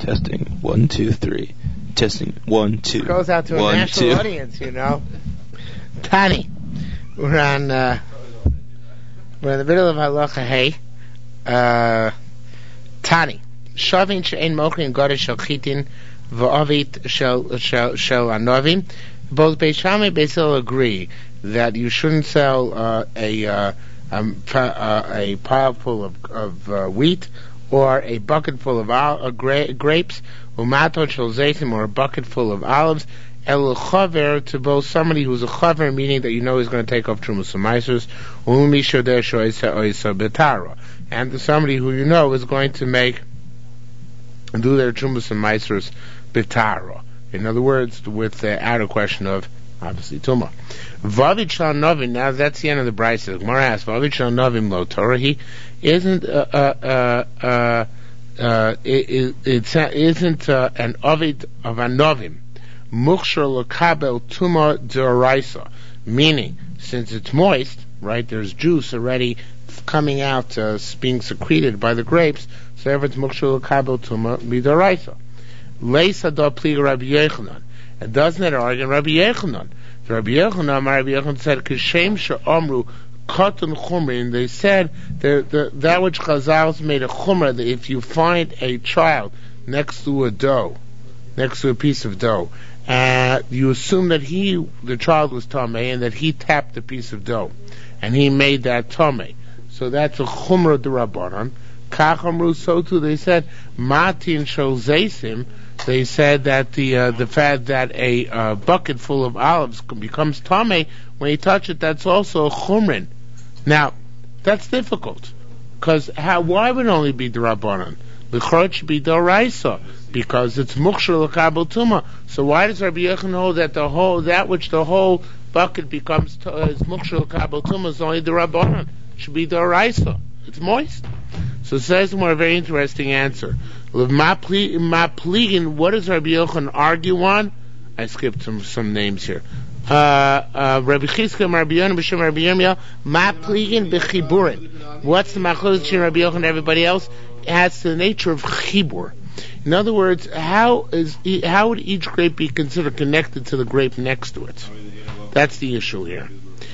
Testing 1 2 3. Testing 1 2. Goes out to a national audience, you know. Tani, we're in the middle of halacha hey. Tani, shavin she'en mokrin godesh shel chitin v'avit shel anovim. Both Beis Shammai and Beis Hillel agree that you shouldn't sell a pile full of wheat or a bucket full of grapes, umatot shel zaytim, or a bucket full of olives, el chaver, to both somebody who's a chaver, meaning that you know he's going to take off trumas and maasros, umisha desho oisa betara, and to somebody who you know is going to do their trumas and maasros betara. In other words, with the outer question of obviously tuma. Vavit shal novim. Now that's the end of the brayso. The Gemara asks, Vavit shal novim lo Torah. He isn't isn't an ovid of anovim muchshar lekabel tuma d'oraisa. Meaning, since it's moist, right? There's juice already coming out, being secreted by the grapes. So if it's muchshar lekabel tuma d'oraisa. Leisa do pliga Rabbi Yechanan. It doesn't it argue Rabbi Yechanan. Rabbi Yechanan said, Kishem she'omru katan chumrin. They said that which Chazal made a chumrah, that if you find a child next to a piece of dough, you assume that the child was tamei, and that he tapped the piece of dough, and he made that tamei. So that's a chumrah d'Rabbanan. Kachamru, so too they said matin shel zaysim. They said that the fact that a bucket full of olives becomes tamei when you touch it, that's also a chumrin. Now that's difficult because why would it only be d'Rabbanan? L'chorot should be d'oraisa because it's mukshar l'kabel tuma. So why does Rabbi Yochanan hold that the whole bucket becomes is mukshar l'kabel tuma is only d'Rabbanan? It should be d'oraisa. It's moist. So it says more a very interesting answer. What does Rabbi Yochanan argue on? I skipped some names here. Rabbi Chizkiah, Rabbi Yonah, B'Shem Rabbi Yirmiyah, ma pligin b'chiburin. What's the machlokes between Rabbi Yochanan and everybody else? It has the nature of chibur. In other words, how would each grape be considered connected to the grape next to it? That's the issue here.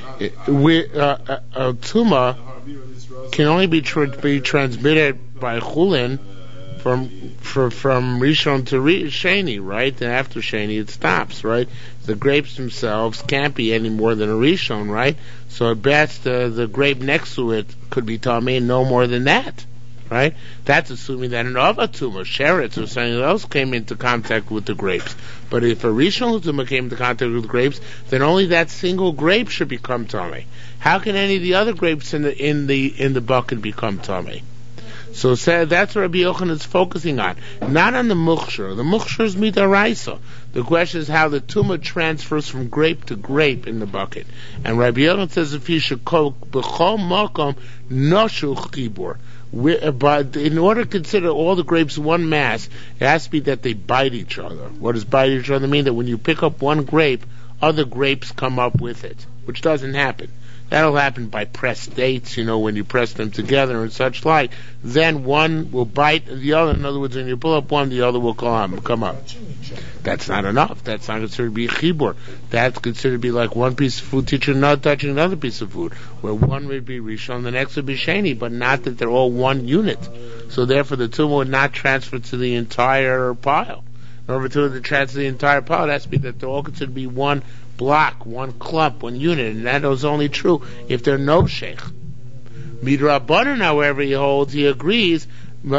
Tuma can only be transmitted by chulin from Rishon to Sheni, right? And after Sheni it stops, right? The grapes themselves can't be any more than a Rishon, right? So at best the grape next to it could be tamei, no more than that, right? That's assuming that an avatuma, sheretz, or something else came into contact with the grapes. But if a Rishon Tuma came into contact with the grapes, then only that single grape should become tamei. How can any of the other grapes in the bucket become tamei? So that's what Rabbi Yochanan is focusing on, not on the muchshar. The muchshar is midaraisa. The question is how the tumah transfers from grape to grape in the bucket. And Rabbi Yochanan says if you should call b'chol makom noshu chibur. But in order to consider all the grapes one mass, it has to be that they bite each other. What does bite each other mean? That when you pick up one grape, other grapes come up with it, which doesn't happen. That'll happen by pressed dates, when you press them together and such like. Then one will bite the other. In other words, when you pull up one, the other will come up. That's not enough. That's not considered to be a chibur. That's considered to be like one piece of food teacher not touching another piece of food, where one would be Rishon, the next would be Sheni, but not that they're all one unit. So therefore the tumah would not transfer to the entire pile. In order to transfer to the entire pile, it has to be that they're all considered to be one block, one clump, one unit, and that is only true if they're no sheikh. Midrabanan, however, he agrees, the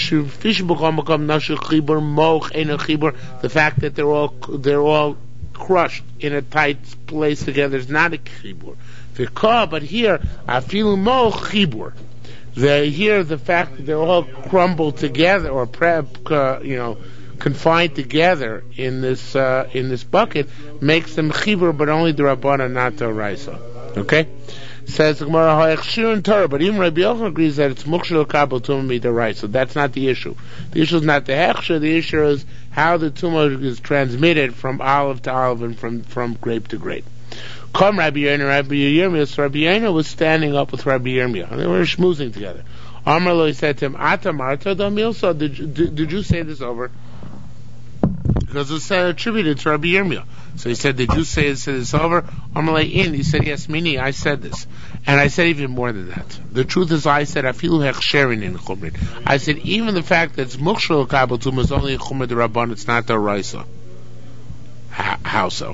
fact that they're all crushed in a tight place together is not a chibur. But here, afilu mo chibur. Here, the fact that they're all crumbled together or confined together in this bucket makes them chibur, but only the Rabbana, not the Raisa. Okay? Says the Gemara, ha'echshir in Torah, but even Rabbi Yochanan agrees that it's mukshir l'kabel tumah midaraisa. So that's not the issue. The issue is not the hechshir. The issue is how the tumah is transmitted from olive to olive and from grape to grape. Come Rabbi Yirmiyah. So Rabbi Yirmiyah was standing up with Rabbi Yirmiyah, and they were schmoozing together. Amar he said to him, Ata Marta Damilsa, did you say this over? Because it's attributed to Rabbi Yirmiyah. So he said, did you say this over? Amar he said, yes, Mini, I said this. And I said even more than that. The truth is, I said, Afilu hechsherin in chumrin. I said, even the fact that it's mukshal kabatum is only a chumra de rabban, it's not the raisa. How so?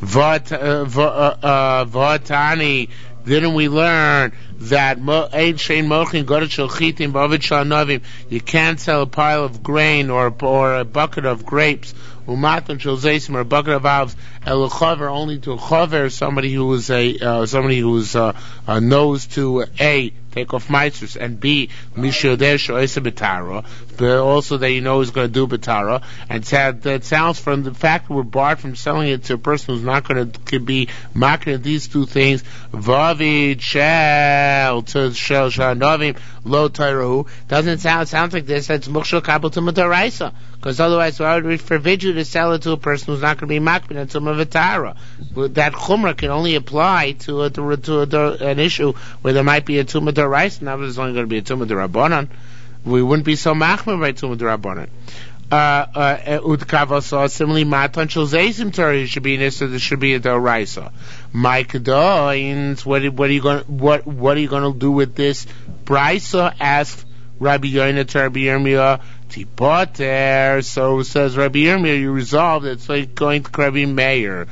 V'atani, didn't we learn that you can't sell a pile of grain or a bucket of grapes, or a bucket of olives, only to a chaver, somebody who is knows to A, take off mitzvahs, and B, but also that you know he's going to do betara, and that sounds from the fact that we're barred from selling it to a person who's not going to be marketing these two things. Vavid shel to shel shanavim lo tayrahu doesn't sound like this. That's mukshal kabel to mataraisa, because otherwise why would we forbid you to sell it to a person who's not going to be marketing it to mavatara? That chumrah can only apply to an issue where there might be a tumah deraisa. Now there's only going to be a tumah derabanan. We wouldn't be so machmir by tumah derabanan. Similarly, matan shel zeisim Torah should be an issue. There should be a deraisa. My kedoins, what are you going to do with this brisa? Asked Rabbi Yoina to Rabbi Yirmiyah. Tipoter. So says Rabbi Yirmiyah, you resolve that it's like going to Rabbi Meir.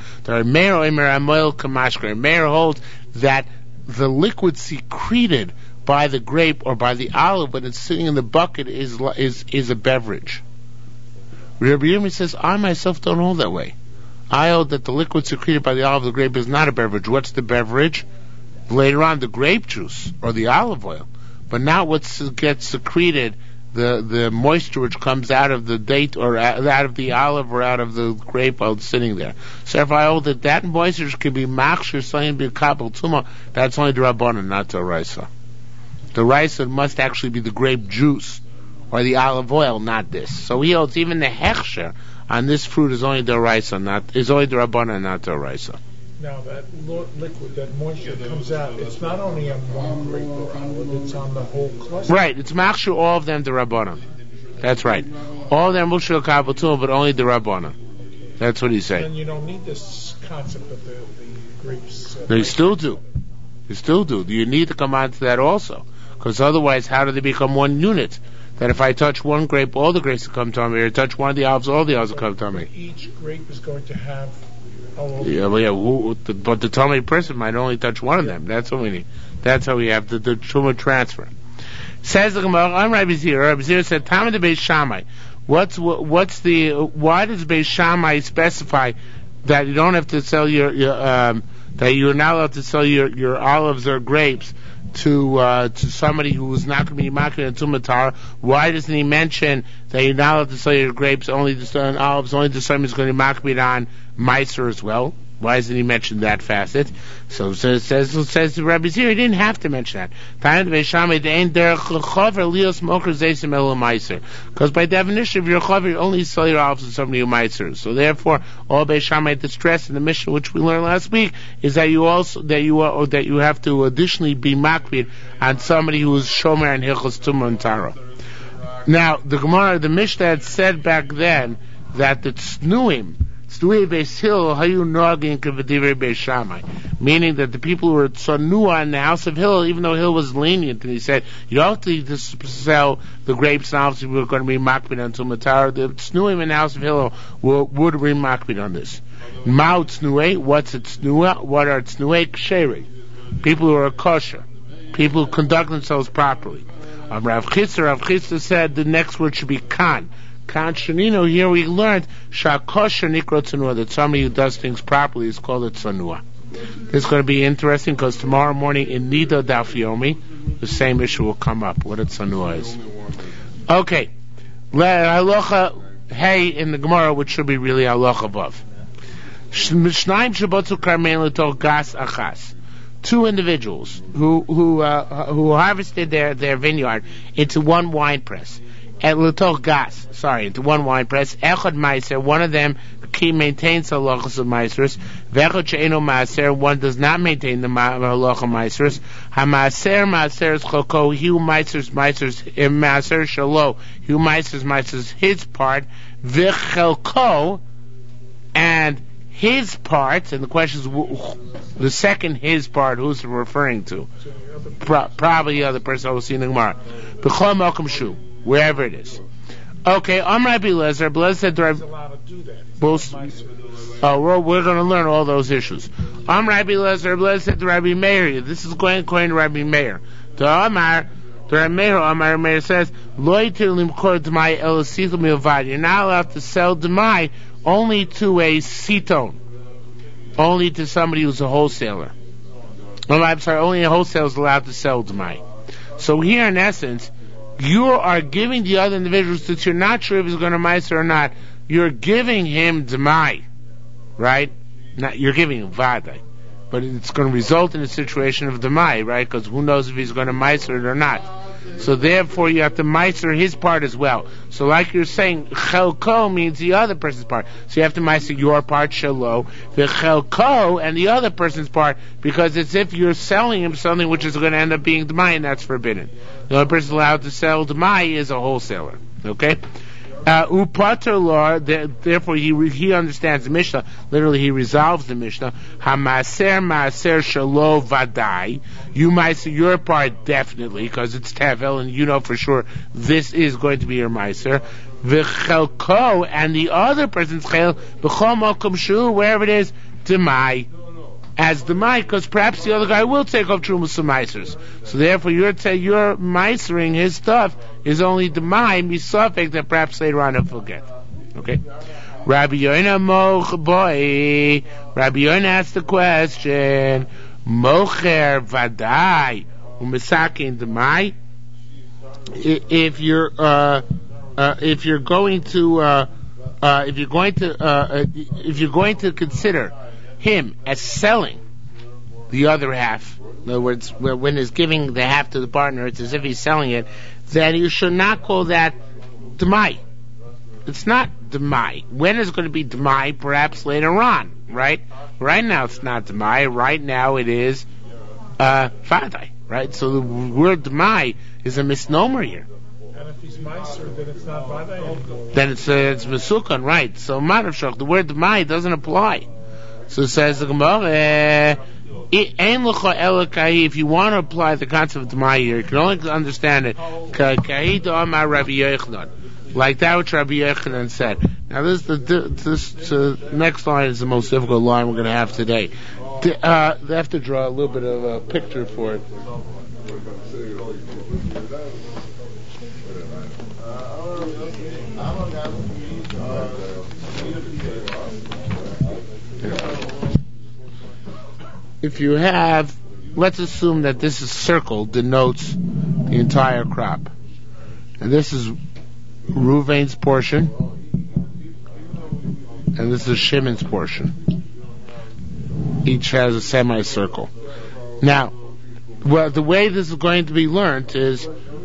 Meir holds that the liquid secreted by the grape or by the olive when it's sitting in the bucket is a beverage. Rabbi Yirmiyah says, I myself don't hold that way. I hold that the liquid secreted by the olive or the grape is not a beverage. What's the beverage? Later on, the grape juice or the olive oil. But not what gets secreted, the moisture which comes out of the date or out of the olive or out of the grape while it's sitting there. So if I hold that moisture can be machshir, something be kabel tuma, that's only the rabbanan, not the raisa. The raisa must actually be the grape juice or the olive oil, not this. So he holds even the hechsher on this fruit is only the raisa, is only the rabbanan, not the raisa. Now that liquid, that moisture comes out, it's not only on one grape or olive, it's on the whole cluster. Right, it's machshir, all of them the rabbanan. That's right. All of them mushal kabel tuma, but only the rabbanan. That's what he's saying. And you don't need this concept of the grapes. They still do. You still do. You need to come on to that also. Because otherwise, how do they become one unit? That if I touch one grape, all the grapes will come to me. Or touch one of the olives, all the olives will come to me. Each grape is going to have... but the Talmud person might only touch one of them. That's what we need. That's how we have the Truma transfer. Says the Gemara, I'm Rabbi Zira. Rabbi Zira said, Talmud the Beis Shammai. Why does Beis Shammai specify that you don't have to sell that you're not allowed to sell your olives or grapes to somebody who is not going to be marketing to Matar? Why doesn't he mention that you're not allowed to sell your grapes only to olives only to somebody who's going to be marketing on Meiser as well? Why doesn't he mention that facet? So says the Rabbi Zira, he didn't have to mention that. Because by definition, if you're a chaver, you only sell your olives to somebody who Meiser. So therefore, all Beis Shammai stress in the mission which we learned last week is that you have to additionally be makbid on somebody who is shomer and hilchos tumah and tara. Now the Gemara, the Mishnah had said back then that the tznuim, meaning that the people who were tzanua in the house of Hillel, even though Hillel was lenient, and he said, you don't have to sell the grapes and olives if we're going to be makbid until Matar, the tznuim in the house of Hillel would be makbid on this. Mao tznuei, what's a tznuah? What are tznuei? Ksheri. People who are kosher. People who conduct themselves properly. Rav Chisda said the next word should be kan. Shanino, here we learned Shakosha Nikro Tzanua, that somebody who does things properly is called a Tzanua. This is going to be interesting because tomorrow morning in Nida Daf Yomi, the same issue will come up, what a Tzanua is. Okay. Halacha Hey in the Gemara, which should be really Halacha above. Shnaim Shabbatzu Karmein L'Tor Gas Achas. Two individuals who harvested their vineyard into one wine press. at L'toch gas, into one wine press. Echad meiser, one of them he maintains halachas of meisers. V'echad she'eno maaser, one does not maintain the halacha of meisers. Maaser's choko, he who meisers maaser shalo, he who meisers his part. V'chelko, and his part, and the question is the second his part, who's it referring to? Probably the other person who's seen the Gemara. B'chol malkum shu, wherever it is. Okay, Rabbi Lezer. Lezer said, we're going to learn all those issues. Rabbi Lezer. Lezer said to Rabbi Meir. This is going to Rabbi Meir. To Rabbi Meir says, Lo yitir limkor d'mai el situl milvad. You're not allowed to sell d'mai only to a siton, only to somebody who's a wholesaler. Only a wholesaler is allowed to sell d'mai. So here, in essence, you are giving the other individuals that you're not sure if he's going to meiser or not. You're giving him d'mai, right? You're giving him vadai, but it's going to result in a situation of d'mai, right? Because who knows if he's going to meiser it or not. So therefore, you have to meiser his part as well. So, like you're saying, chelko means the other person's part. So you have to meiser your part, shalo, the chelko, and the other person's part, because it's if you're selling him something which is going to end up being d'mai, and that's forbidden. The only person allowed to sell d'mai is a wholesaler. Okay? Upater law, therefore he understands the Mishnah. Literally, he resolves the Mishnah. Hamaser maaser shalo vadai. You meiser your part definitely, because it's tevel, and you know for sure this is going to be your meiser. V'chelko, and the other person's chel b'chol malkum shu, wherever it is, d'mai, as d'mai, because perhaps the other guy will take off trumas some meisers. So therefore, you're meisering his stuff is only d'mai misafek that perhaps later on he'll forget. Okay. Rabbi Yoina moch boy. Rabbi Yoina asked the question: Mocher vadai u'misakin d'mai. If you're going to consider him as selling the other half, in other words, when he's giving the half to the partner, it's as if he's selling it, then you should not call that d'mai. It's not d'mai. When is it going to be d'mai? Perhaps later on, right? Right now it's not d'mai. Right now it is vadai, right? So the word d'mai is a misnomer here. And if he's meiser, then it's not vadai anymore. Then it's mesukan, right? So ma'av the word d'mai doesn't apply. So it says the Gemara, if you want to apply the concept of d'mai here, you can only understand it like that which Rabbi Yochanan said. Now this next line is the most difficult line we're going to have today. They have to draw a little bit of a picture for it. If you have, let's assume that this is circle denotes the entire crop, and this is Ruvain's portion, and this is Shimon's portion. Each has a semicircle. Now, the way this is going to be learned is,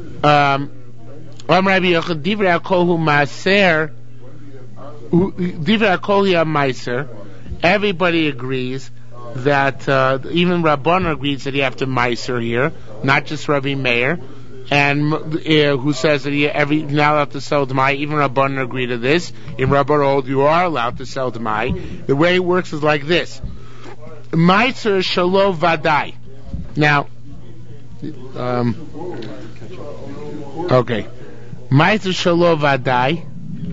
everybody agrees that even Rabban agrees that you have to meiser here, not just Rabbi Meir, and who says that you're not allowed to sell d'mai. Even Rabban agree to this. In Rabban old, you are allowed to sell d'mai. The way it works is like this: meiser shalo vadai. Now, okay, meiser shalo vadai.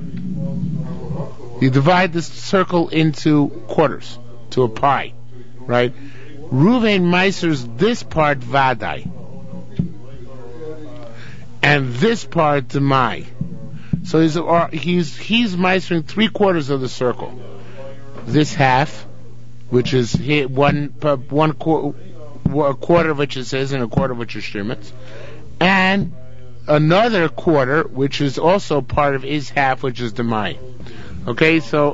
You divide this circle into quarters, to a pie. Right? Ruvain meisers this part vadai, and this part d'mai. So he's meisering 3/4 of the circle. This half, which is a quarter of which is his and a quarter of which is Shimon's, and another quarter which is also part of his half, which is d'mai. Okay, so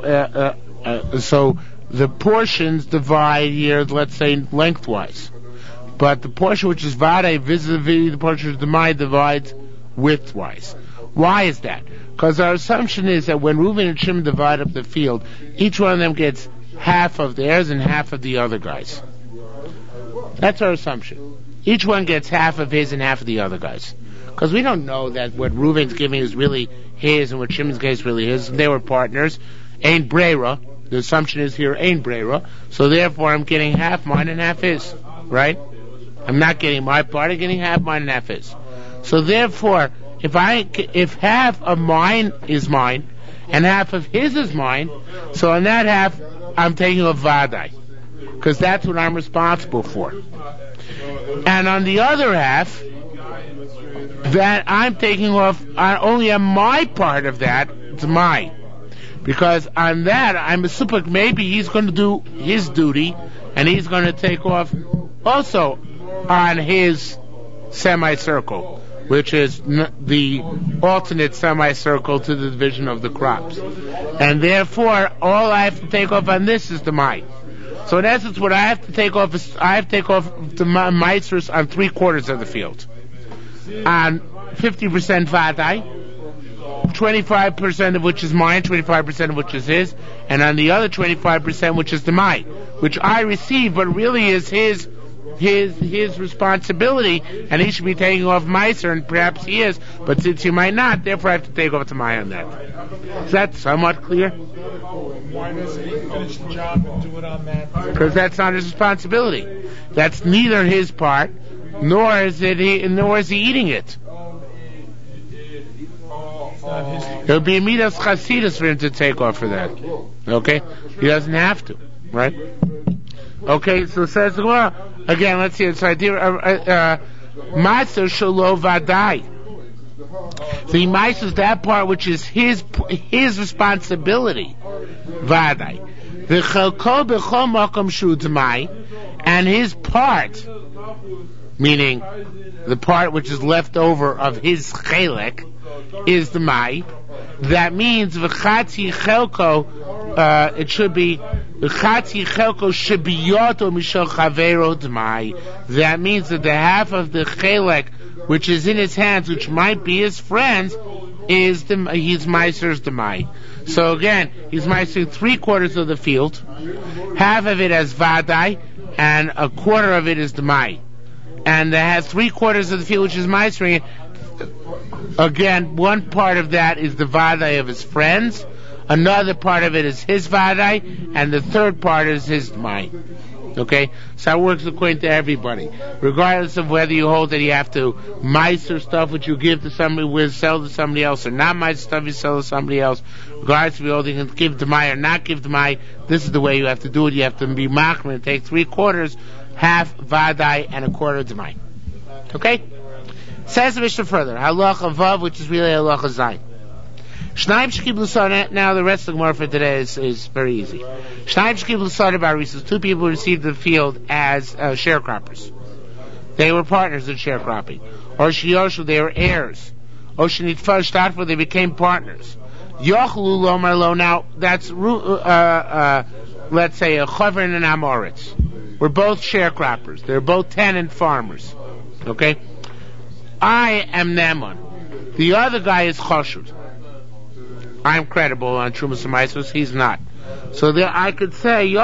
the portions divide here, let's say, lengthwise. But the portion which is vadai vis-a-vis the portion which is d'mai divides widthwise. Why is that? Because our assumption is that when Reuben and Shimon divide up the field, each one of them gets half of theirs and half of the other guys. That's our assumption. Each one gets half of his and half of the other guys. Because we don't know that what Reuben's giving is really his and what Shimon's giving is really his. They were partners. Ein Breira. The assumption is here Ein Breira. So therefore I'm getting half mine and half his. Right? I'm not getting my part, I'm getting half mine and half his. So therefore, if half of mine is mine and half of his is mine, so on that half I'm taking a vadai, because that's what I'm responsible for. And on the other half, that I'm taking off, only on my part of that, it's mine. Because on that, I'm a super, maybe he's going to do his duty, and he's going to take off also on his semicircle, which is the alternate semicircle to the division of the crops. And therefore, all I have to take off on this is the mine. So in essence, what I have to take off is, I have to take off the maasros on 3/4 of the field. On 50% vadai, 25% of which is mine, 25% of which is his, and on the other 25% which is the mine, which I receive, but really is his responsibility, and he should be taking off maaser, and perhaps he is, but since he might not, therefore I have to take off the mine on that. Is that somewhat clear? Why doesn't he finish the job and do it on that? Because that's not his responsibility. That's neither his part, nor is he eating it. It would be midas chasidus for him to take off for that. Okay? He doesn't have to. Right? Okay, so it says, well, again, let's see, it's idea, maaser shelo vadai. The maaser is that part which is his responsibility. Vadai. The chalko b'chol makom shu d'mai, and his part, meaning the part which is left over of his chelek, is the mai. That means v'chatzi chelko, it should be v'chatzi chelko shebiyoto mishal chavero d'mai. That means that the half of the chelek which is in his hands, which might be his friends, is he's meiser's d'mai. So again, he's meisering 3/4 of the field, half of it as vadai, and 1/4 of it is d'mai. And that has 3/4 of the field which is meisering. Again, one part of that is the vadai of his friends, another part of it is his vadai, and the third part is his d'mai. Okay? So it works according to everybody. Regardless of whether you hold that you have to meiser stuff which you give to somebody, will sell to somebody else, or not meiser stuff you sell to somebody else, regardless of whether you can give d'mai or not give d'mai, this is the way you have to do it. You have to be machmer and take 3/4, half vadai and 1/4 d'mai. Okay? Says the Mishnah further, halacha vav, which is really halacha zayin. Shnaim shekiblu sada. Now the rest of the Gemara for today is very easy. Shnaim shekiblu sada barisus. 2 people received the field as sharecroppers. They were partners in sharecropping. Or sheyoshu, they were heirs. Or shenitfa shtatfa, they became partners. Yochlu lomar lo. Now that's let's say a chavrin and amoritz. We're both sharecroppers. They're both tenant farmers. Okay. I am Naaman. The other guy is Choshud. I'm credible on Trumas and Maisos. He's not. So there, I could say, you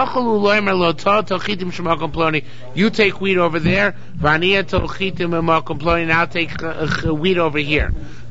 take wheat over there, and I'll take wheat over here.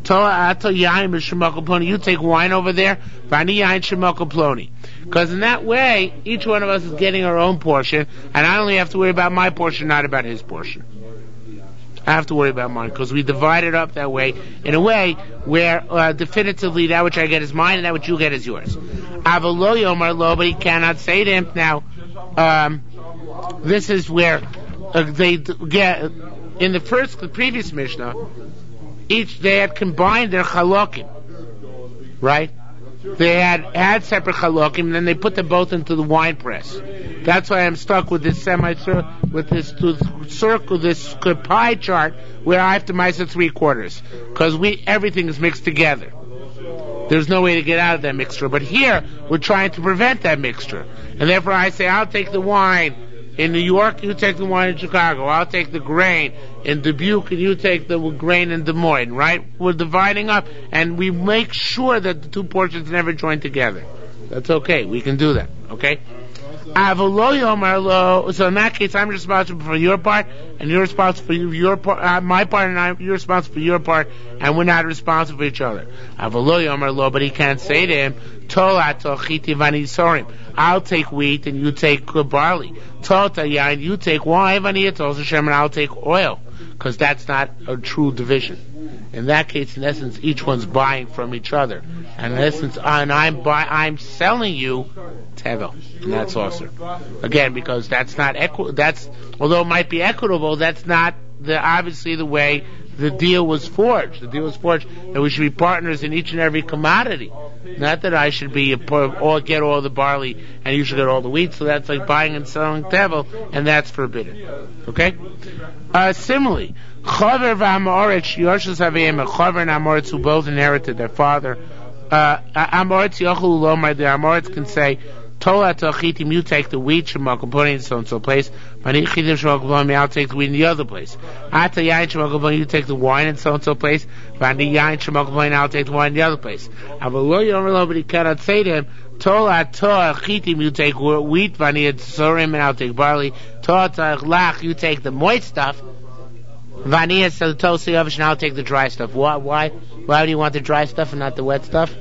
You take wine over there, because in that way, each one of us is getting our own portion, and I only have to worry about my portion, not about his portion. I have to worry about mine, because we divide it up that way, in a way where definitively that which I get is mine and that which you get is yours. Avalo yomar lo, but he cannot say to him. Now, this is where they get, in the previous Mishnah, they had combined their chalokim, right? They had separate chalokim, and then they put them both into the wine press. That's why I'm stuck with this circle, this pie chart, where I have to meiser 3/4, because everything is mixed together. There's no way to get out of that mixture. But here, we're trying to prevent that mixture, and therefore I say, I'll take the wine in New York, you take the wine in Chicago. I'll take the grain in Dubuque, and you take the grain in Des Moines, right? We're dividing up, and we make sure that the two portions never join together. That's okay. We can do that, okay? So in that case, I'm responsible for your part, and you're responsible for your part, my part, and you're responsible for your part, and we're not responsible for each other. But he can't say to him, I'll take wheat and you take barley. You take wine, and I'll take oil, because that's not a true division. In that case, in essence, each one's buying from each other, and in essence, I'm selling you tevel, and that's also again because that's not although it might be equitable, that's not obviously the way the deal was forged. The deal was forged that we should be partners in each and every commodity. Not that I should be get all the barley and you should get all the wheat. So that's like buying and selling tevel, and that's forbidden. Okay. Similarly, Chaver v'Amoritz, Yoshus Avim, Chaver and Amoritz, who both inherited their father. Amoritz Yochul Lomar, the Amoritz can say, Tola Tochitim, you take the wheat, Shemakom, putting it in so-and-so place. Mani Chidim Shemakom, I'll take the wheat in the other place. Ata Yain Shemakom, you take the wine in so-and-so place. Mani Yain Shemakom, I'll take the wine in the other place. Avalo Yomerlo, but he cannot say to him, Tola Tochitim, you take wheat, Mani Tzorim, and I'll take barley. Tola Lach, you take the moist stuff. Vani Tosi Avish, and I'll take the dry stuff. Why do you want the dry stuff and not the wet stuff?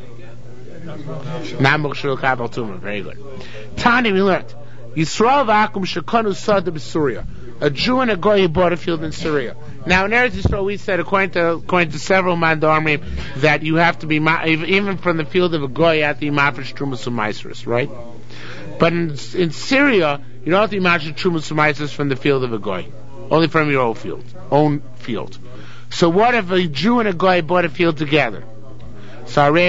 Very good. Tani, we learned. Yisrael v'akum shekanu sada b'Syria. A Jew and a Goy bought a field in Syria. Now in Eretz Yisrael, we said according to several mandarmim that you have to be even from the field of a Goy you have to be mafresh trumas u'maisrus, right? But in Syria, you don't have to be mafresh trumas u'maisrus from the field of a Goy, only from your own field. So what if a Jew and a Goy bought a field together? Rabbi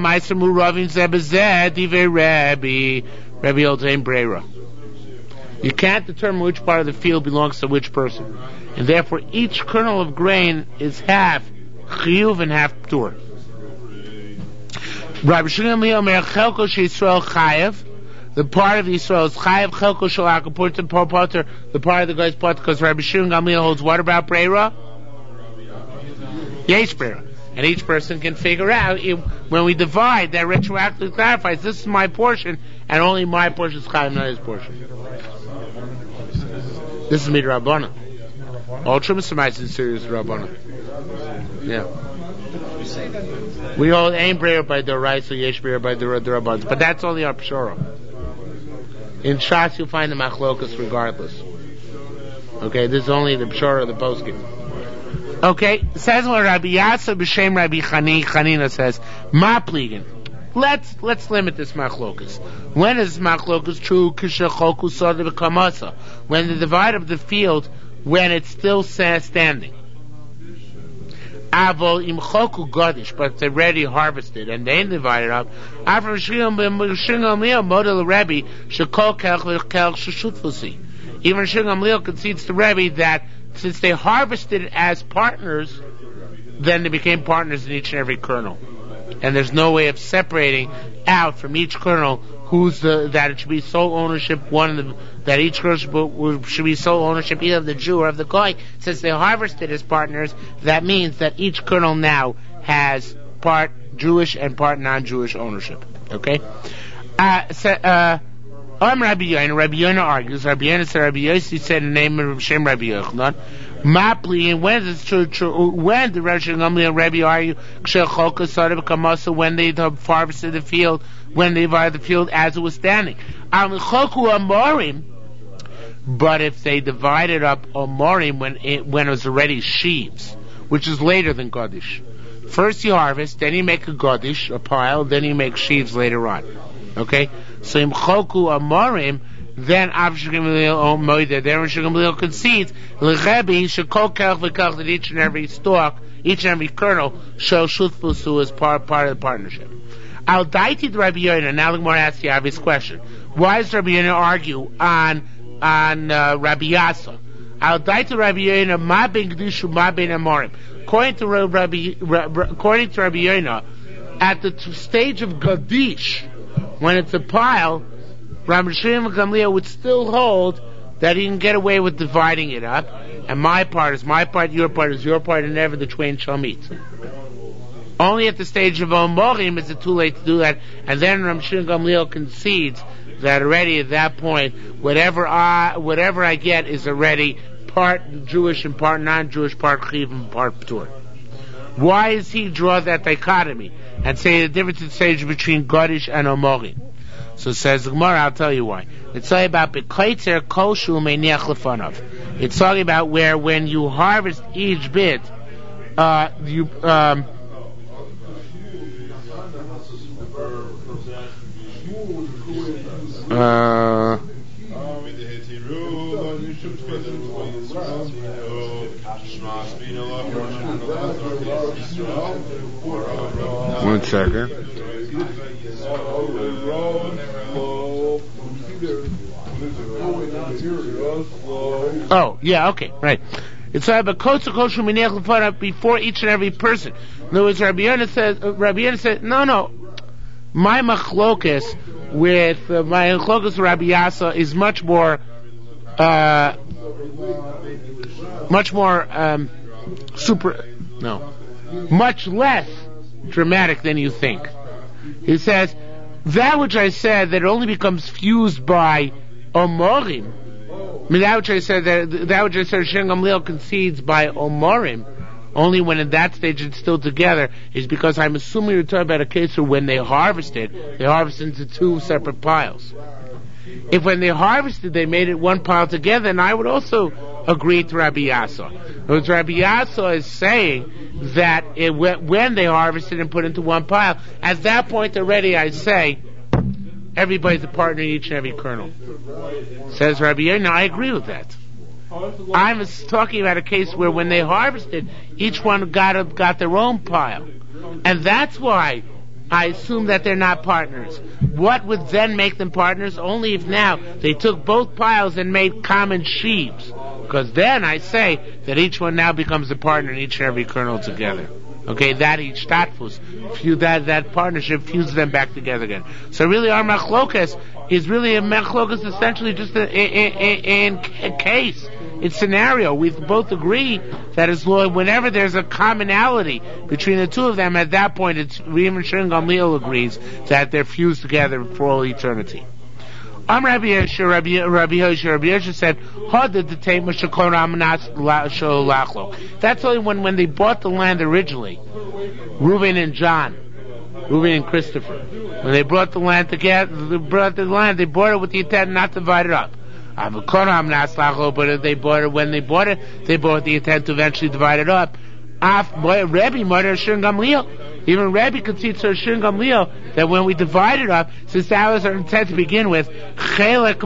Otain Breira. You can't determine which part of the field belongs to which person, and therefore each kernel of grain is half chiyuv and half ptur. Rabbi Shimon Omer Chelko sheYisrael chayev. The part of Yisrael is chayev, Chelko shalak potter. The part of the guy's potter, because Rabbi Shimon Gamliel holds what about Breira? Yesh Breira. And each person can figure out, when we divide, that retroactively clarifies, this is my portion, and only my portion is chayav, not his portion. This is midrabanan. All trumas u'maisrus in Syria is rabbanan. Yeah. We hold ain breira by the right, so yesh breira by the rabbanan. But that's only our pshara. In Shas you'll find the machlokas regardless. Okay, this is only the pshara of the poskim. Okay, says what Rabbi Yasa b'shem Rabbi Chanina says, ma pligan. Let's limit this machlokas. When is machlokas true? Kishachoku sada b'kamasa. When they divide up the field, when it's still standing. Avol imchoku godish, but they're already harvested and they divide it up. After Shingam model Rebbe shekol kelch sheshutfusi. Even Shingam Leo concedes to Rebbe that since they harvested it as partners, then they became partners in each and every kernel. And there's no way of separating out from each kernel that it should be sole ownership, that each kernel should be sole ownership either of the Jew or of the Goy. Since they harvested as partners, that means that each kernel now has part Jewish and part non-Jewish ownership. Okay? Rabbi Yonah argues. Rabbi Yonah said, Rabbi Yossi said in the name of Shem Rabbi Yochanan, Mapli, and when is it true? When the Rabbi Rabbi argue, when they harvested the field, when they divided the field as it was standing. But if they divided up Omorim when it was already sheaves, which is later than Godish. First you harvest, then you make a Godish, a pile, then you make sheaves later on. Okay? So im choku amorim, then Avshagam concedes l'chebi shekol kelch v'kelch, that each and every stalk, each and every kernel shows shutfusu as part of the partnership. Al daiti Rabbi Yonah. Now the Gemara asks the obvious question: why does Rabbi Yonah argue on Rabbi Yasa? Al daiti Rabbi Yonah ma ben kedushu ma ben amorim. According to Rabbi Yonah, at the stage of Gadish, when it's a pile, Rabbi Shimon Gamliel would still hold that he can get away with dividing it up, and my part is my part, your part is your part, and never the twain shall meet. Only at the stage of Omorim is it too late to do that, and then Rav Shimon Gamliel concedes that already at that point, whatever I get is already part Jewish and part non-Jewish, part Chiv and part Ptur. Why does he draw that dichotomy and say the difference in stage between Godish and Omorim? So says the Gemara, I'll tell you why. It's talking about B'kaitzer kol shu meiniach lefanov. It's talking about where when you harvest each bit, you one second. Oh, yeah, okay, right. It's about kotzer kosher minech lefanov before each and every person. In other words, Rabbi Yonah said, no. My machlokas with Rabbi Yasa is much much less dramatic than you think. He says, that which I said that it only becomes fused by Omorim, that which I said Shimon Gamliel concedes by Omorim, only when in that stage it's still together, is because I'm assuming you're talking about a case where when they harvested into two separate piles. If when they harvested they made it one pile together, then I would also agree to Rabbi Yasa. Because Rabbi Yasa is saying that when they harvested and put into one pile, at that point already I say everybody's a partner in each and every kernel. Says Rabbi Yonah, I agree with that. I'm talking about a case where when they harvested, each one got their own pile. And that's why I assume that they're not partners. What would then make them partners? Only if now they took both piles and made common sheaves. Because then I say that each one now becomes a partner in each and every kernel together. Okay, that each statfus, that partnership fuses them back together again. So really our machlokas is really a machlokas essentially just in case. It's scenario. We both agree that as long whenever there's a commonality between the two of them, at that point it's even Shimon Gamliel agrees that they're fused together for all eternity. Rabbi Yosha said, that's only when they bought the land originally. Reuben and Christopher. When they brought the land together, they bought it with the intent not to divide it up. But if they bought it when they bought it with the intent to eventually divide it up. Even Rabbi concedes to Shimon Gamliel that when we divide it up, since that was our intent to begin with, that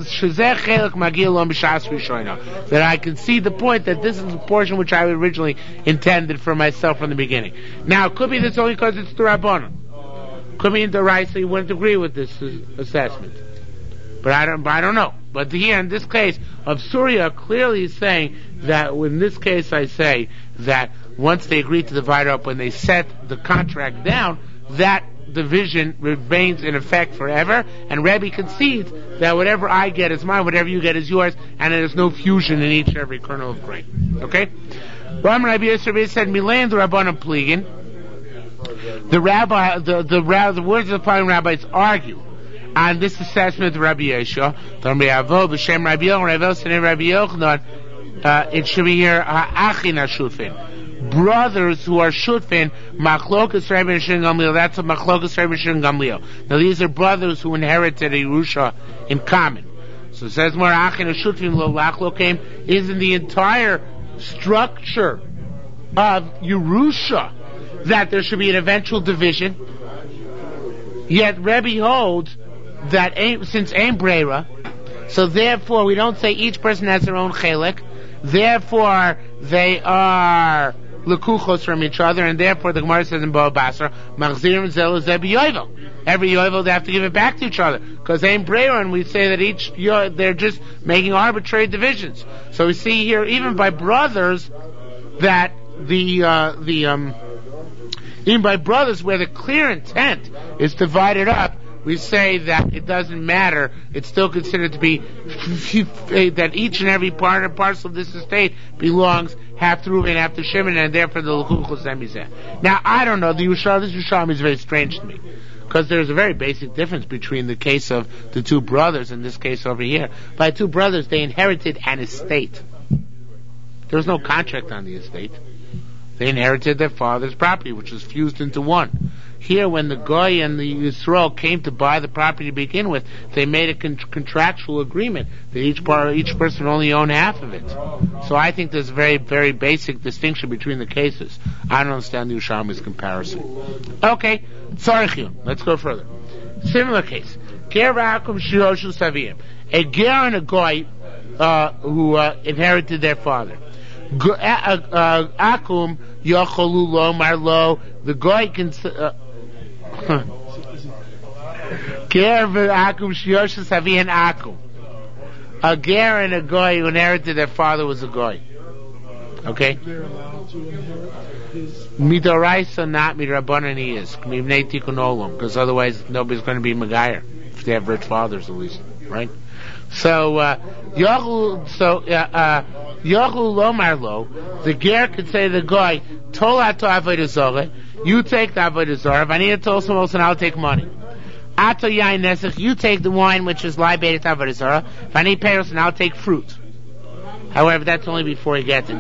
I concede the point that this is the portion which I originally intended for myself from the beginning. Now, it could be this only because it's the Rabbanon. Could be in the right, so you wouldn't agree with this assessment. But I don't know. But here, in this case of Surya, clearly is saying that in this case I say that once they agree to divide up, when they set the contract down, that division remains in effect forever, and Rabbi concedes that whatever I get is mine, whatever you get is yours, and there's no fusion in each and every kernel of grain. Okay? Rabbi Yisrael said, Milan the Rabbanim Pligin. The words of the following rabbis argue on this assessment of Rabbi Yeshua. It should be here Achina Shutfin. Brothers who are Shutfin, Machlokas Rabbi and Shimon Gamliel. That's a Machlokas Rabbi and Shimon Gamliel. Now these are brothers who inherited a Yerusha in common. So it says more Achina Shutfin Lo Lachlo came is in the entire structure of Yerusha that there should be an eventual division. Yet Rebbe holds that since Ein Breira, so therefore we don't say each person has their own chelik, therefore they are lekuchos from each other, and therefore the Gemara says in Bo Basra, Machzirim Zel Zebi Yovel. Every Yovel they have to give it back to each other, because Ein Breira, and we say that they're just making arbitrary divisions. So we see here, even by brothers, that even by brothers where the clear intent is divided up, we say that it doesn't matter. It's still considered to be that each and every part and parcel of this estate belongs half to Reuven, half to Shimon, and therefore the L'chuchos Emizeh. Now, I don't know. This Yerushalmi is very strange to me, because there's a very basic difference between the case of the two brothers and this case over here. By two brothers, they inherited an estate. There was no contract on the estate. They inherited their father's property, which was fused into one. Here, when the Goy and the Yisrael came to buy the property to begin with, they made a contractual agreement that each person only owned half of it. So I think there's a very, very basic distinction between the cases. I don't understand the Yerushalmi's comparison. Okay, Tzarechiyun. Let's go further. Similar case. Ger v'akum shiroshu saviyim. A ger and a Goy who inherited their father. Akum yacholu lomar lo. The Goy can ger v'akum shiroshu saviyim akum. A ger and a Goy who inherited their father was a Goy. Okay? Midoraisa, not Midrabanan, he is. Because otherwise nobody's going to be Megayer, if they have rich fathers at least, right? So, Yachul Lomar Lo, the Ger could say to the Goy, Tolato Avodah Zorah, you take the Avodah Zorah, Vaniya tol someone else and I'll take money. Ato Yain Nesach, you take the wine which is libated to Avodah Zorah, Vani Peros and I'll take fruit. However, that's only before he gets it.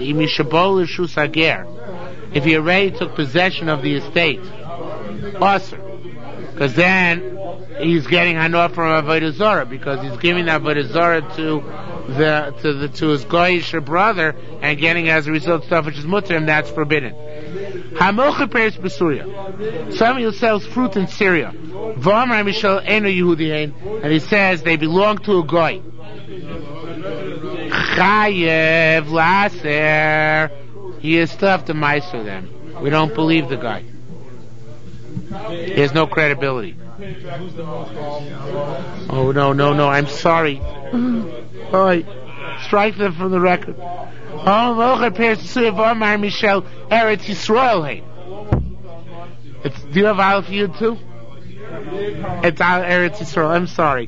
If he already took possession of the estate, awesome. Because then he's getting hanor from Avodah Zorah, because he's giving Avodah Zorah to his goyish brother and getting as a result stuff which is mutter, and that's forbidden. Hamocha peres b'Suria. Somebody who sells fruit in Syria. V'amar Mishal eno Yehudiin, and he says they belong to a goy. Chayev laser. He is tough to meister them. We don't believe the guy. He has no credibility. Oh no! I'm sorry. All right, strike them from the record. Do you have Aleph Yud too? It's Eretz Yisrael. I'm sorry.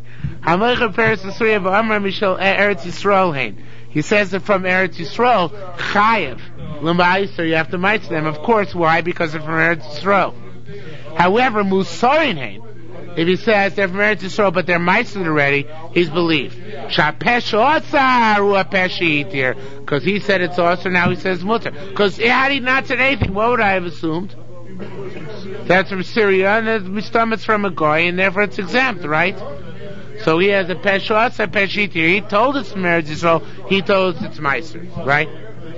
He says that from Eretz Yisrael, Chayev, L'ma'aser, you have to meister them. Of course, why? Because they're from Eretz Yisrael. However, Musarin Hain, if he says they're from Eretz Yisrael, but they're meistered already, he's believed. Shapesh Otzar Uapesh Yitir. Because he said it's awesome, now he says mutter. Because had he not said anything, what would I have assumed? That's from Syria, and it's from a Goy, and therefore it's exempt, right? So he has a Peshot, a Peshit here. He told us from Eretz Yisrael, he told us it's Meiser, right?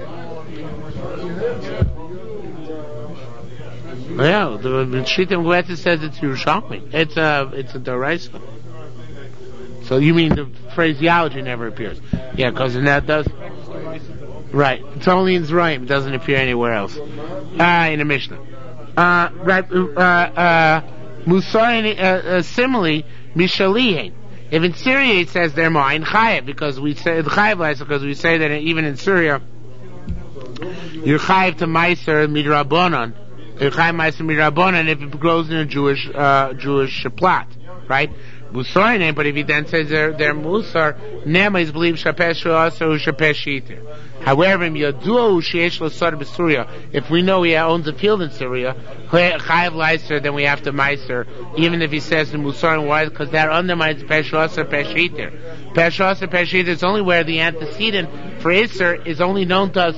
Yeah, the Shittim Goethe says it's Yerushalmi. It's a Doraisa. So you mean the phraseology never appears? Yeah, because in that does. Right. It's only in Zerayim. It doesn't appear anywhere else. In the Mishnah. Similarly, Mishalihin. If in Syria it says they're mine, Chayev, because we say that even in Syria, you're Chayev to Meiser Midrabanan. You're Chayev Meiser Midrabanan if it grows in a Jewish plot, right? Musarin, but if he then says they're Musar, Nema is believed Shapesh Asa Shapesh Yitir. However, if we know he owns a field in Syria, Chayev Leiser, then we have to Meiser, even if he says the Musarin. Why? Because that undermines Pesh Asa Pesh Yitir. Pesh Asa Pesh Yitir is only where the antecedent for Isser is only known to us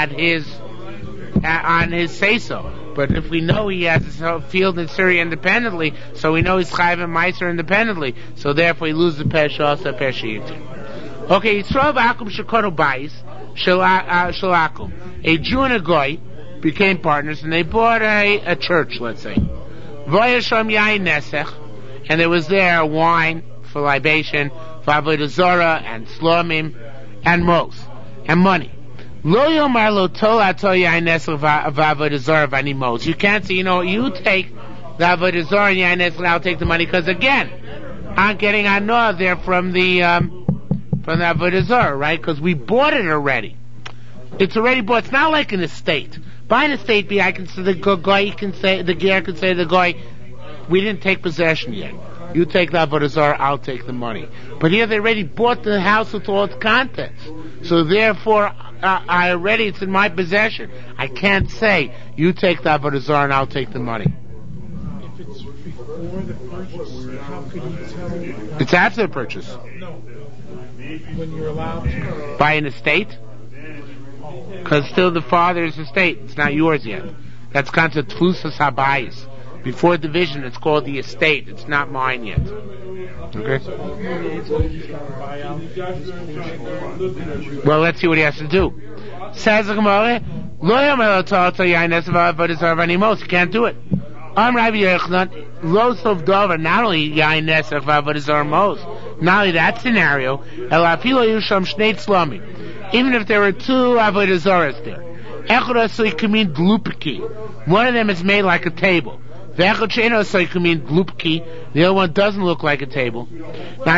on his say-so. But if we know he has a field in Syria independently, so we know he's Chayev and Meiser independently, so therefore he loses the Pesh Asa Pesh Yitir. Okay, Yisrael v'akum shekonu bayis shalakum. A Jew and a Goy became partners, and they bought a church, let's say. V'yasham yain nesech, and there was there wine for libation, v'avodah zorah, and slomim, and mos, and money. Lo yomar lo tol ato yain nesech v'avodah zorah v'ani mos. You can't say, you take the avodah zorah and yain nesech, and I'll take the money, because again, I'm getting anor there from the avodah zorah, right? Because we bought it already. It's already bought. It's not like an estate. By an estate, the ger can say to the Goy, we didn't take possession yet. you take the avodah zarah, I'll take the money. But here they already bought the house with all its contents. So therefore, it's in my possession. I can't say, you take the avodah zarah and I'll take the money. If it's before the purchase, how could he tell? It's after the purchase. No. When you're allowed to. By an estate? Because still the father's estate. It's not yours yet. That's considered tfusas habayis. Before division, it's called the estate. It's not mine yet. Okay? Well, let's see what he has to do. Says the Gemara, you can't do it. I'm Rabbi Yochanan, Losov Dover, not only Yain Nesach V'Avodah Mos, not only that scenario, even if there were two Avodah Zaras there. One of them is made like a table. The other one doesn't look like a table. Now,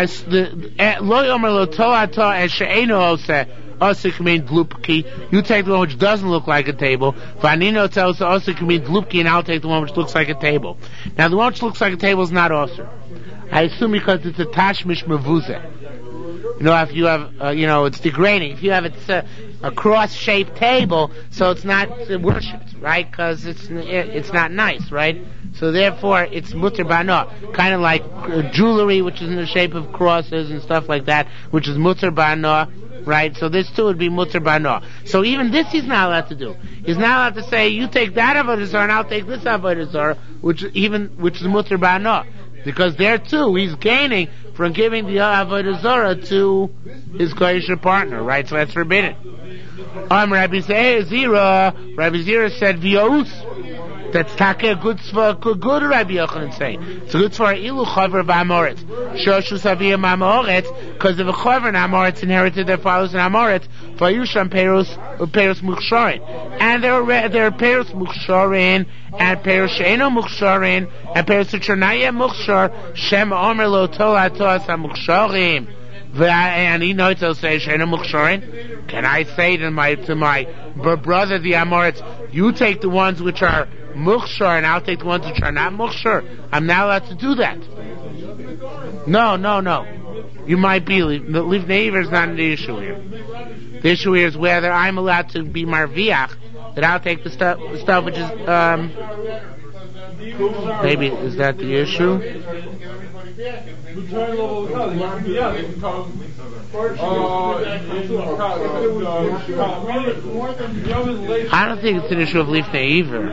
you take the one which doesn't look like a table. Vanino tells us and I'll take the one which looks like a table. Now, the one which looks like a table is not also. I assume because it's a tashmish mevuzeh. If you have, it's degrading. If you have a cross-shaped table, so it's not worshipped, right? Because it's not nice, right? So therefore, it's mutter bano, kind of like jewelry, which is in the shape of crosses and stuff like that, which is mutter bano, right? So this too would be mutter bano. So even this he's not allowed to do. He's not allowed to say, you take that avodah zarah and I'll take this avodah zarah, which is mutter bano. Because there too, he's gaining from giving the avodah zarah to his kodesh partner, right? So that's forbidden. Rabbi Zira said, "Vios." That's taka good Rabbi Yochanan saying. It's good for ilu chaver v'amoretz. Shoshu saviyah ma'amoretz, because if a chaver and amoretz inherited their fathers and amoretz, vayusham peros muksharin, and there are peros muksharin and peros she'eno muksharin and peros tzernaya mukshar shem omer lo tolatos hamuksharim. And he knows he'll say she'eno muksharin. Can I say to my brother the amoretz, you take the ones which are mukhshar and I'll take the ones which are not mukhshar? I'm not allowed to do that. No. You might be. The Livnei Iver is not the issue here. The issue here is whether I'm allowed to be marviach, that I'll take the stuff which is, maybe, is that the issue? I don't think it's an issue of Livnei Iver.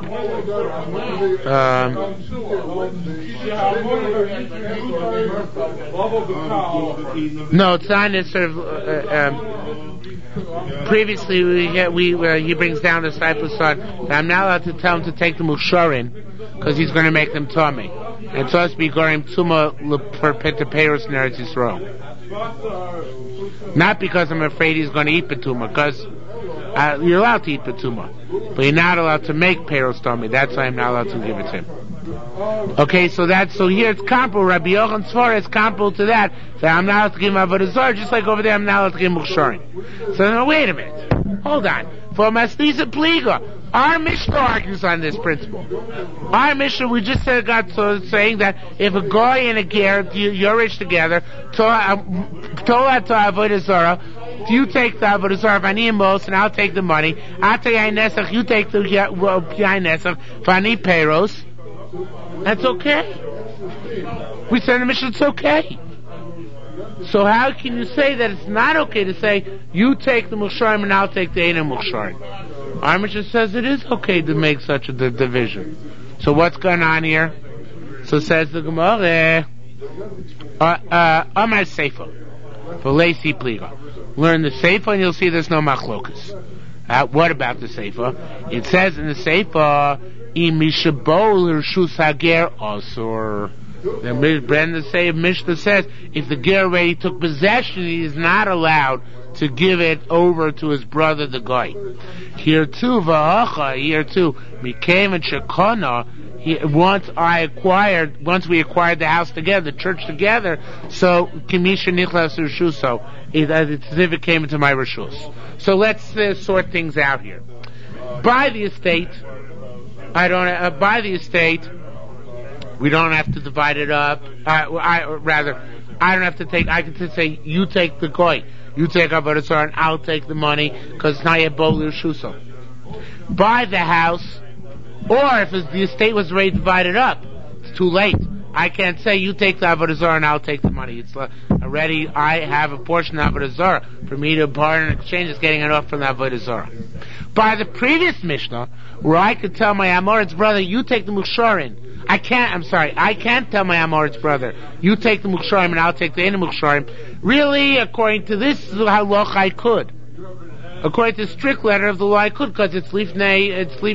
No, it's not necessarily. Previously, he brings down the disciple's son that I'm not allowed to tell him to take the musharin because he's going to make them tummy. And it's supposed to be gorim tuma for petaperos in Eretz Yisrael. Not because I'm afraid he's going to eat betuma, because you're allowed to eat betuma, but you're not allowed to make peros tummy. That's why I'm not allowed to give it to him. Okay, so here it's comparable. Rabbi Yochanan Svar is comparable to that. So I'm not allowed to give him avodah zarah, just like over there I'm not allowed to give him muksharin. So now wait a minute. Hold on. For Maslisa Pliga, our Mishnah argues on this principle. Our Mishnah, we just got saying that if a guy and a ger, you're rich together, tola to avodah zarah, you take the avodah zarah, v'ani mos, and I'll take the money. I'll take yain nesach, you take the yain nesach, v'ani peros. That's okay. We said in the Mishnah it's okay. So how can you say that it's not okay to say you take the muksharim and I'll take the Eina muksharim? Our Mishnah says it is okay to make such a division. So what's going on here? So says the Gemara, Amar Seifa, for Lacey Pliga. Learn the Seifa and you'll see there's no machlokas. What about the Seifa? It says in the Seifa, Imishabol Rishus Hager Asur. The Mishnah says if the ger already took possession, he is not allowed to give it over to his brother, the guy. Here too, Mikhem and Shekana. Once we acquired the house together, the church together, so Kimisha Nichlas Rishuso, it's as if it came into my Rishus. So let's sort things out here. By the estate, We don't have to divide it up. I don't have to take. I can just say you take the goy, you take avodah zarah, and I'll take the money because it's not yet bo l'shuso. Buy the house, or if the estate was already divided up, it's too late. I can't say you take the avodah zarah and I'll take the money. It's already I have a portion of avodah zarah. For me to barter and exchange is getting it off from the avodah zarah. By the previous Mishnah, where I could tell my Amoritz brother, you take the muksharin. I can't tell my Amoritz brother, you take the muksharim and I'll take the ena muksharim. Really, according to this halacha, I could. According to the strict letter of the law, I could, because it's lifnei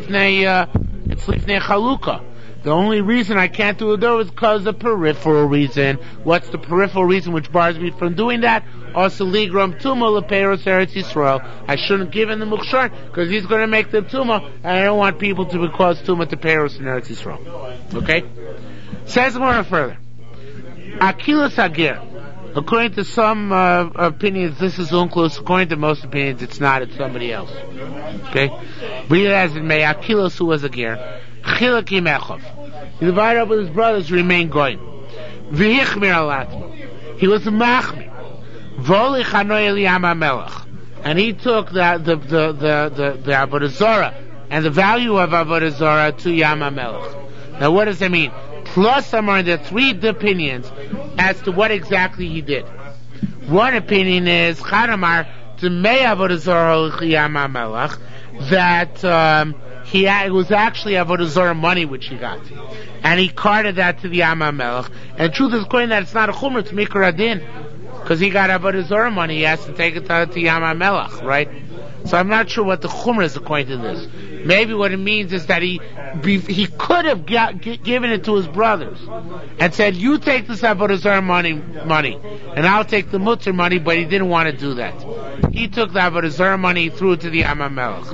chalukah. The only reason I can't do it though is because of peripheral reason. What's the peripheral reason which bars me from doing that? Also, ligrom tuma lepeiros Eretz Yisrael. I shouldn't give him the muksharim because he's going to make the tuma, and I don't want people to cause tuma to peiros in Eretz Yisrael. Okay? Says more further. Akilas Agir. According to some opinions, this is unclose. According to most opinions, it's not. It's somebody else. Okay? Read it as it may. Akilas who was a ger. Chilaki mechov. He divided up with his brothers, remained going. V'hichmir alatmo. He was a machmir. V'oli chanoi eliyama melech. And he took the avodah zarah and the value of avodah zarah to Yama Melech. Now, what does that mean? Plus, there are three opinions as to what exactly he did. One opinion is Chadamar to Mei avodah zarah Yama Melech, that it was actually avodah zarah money which he got, and he carted that to the Yama Melech. And the truth is, according to that, it's not a chumrah, it's mikra adin, because he got avodah zarah money. He has to take it to Yama Melech, right? So I'm not sure what the chumrah is according to this. Maybe what it means is that he could have given it to his brothers and said, "You take this avodah zarah money, and I'll take the mutter money," but he didn't want to do that. He took the avodah zarah money, threw it to the Yama Melech.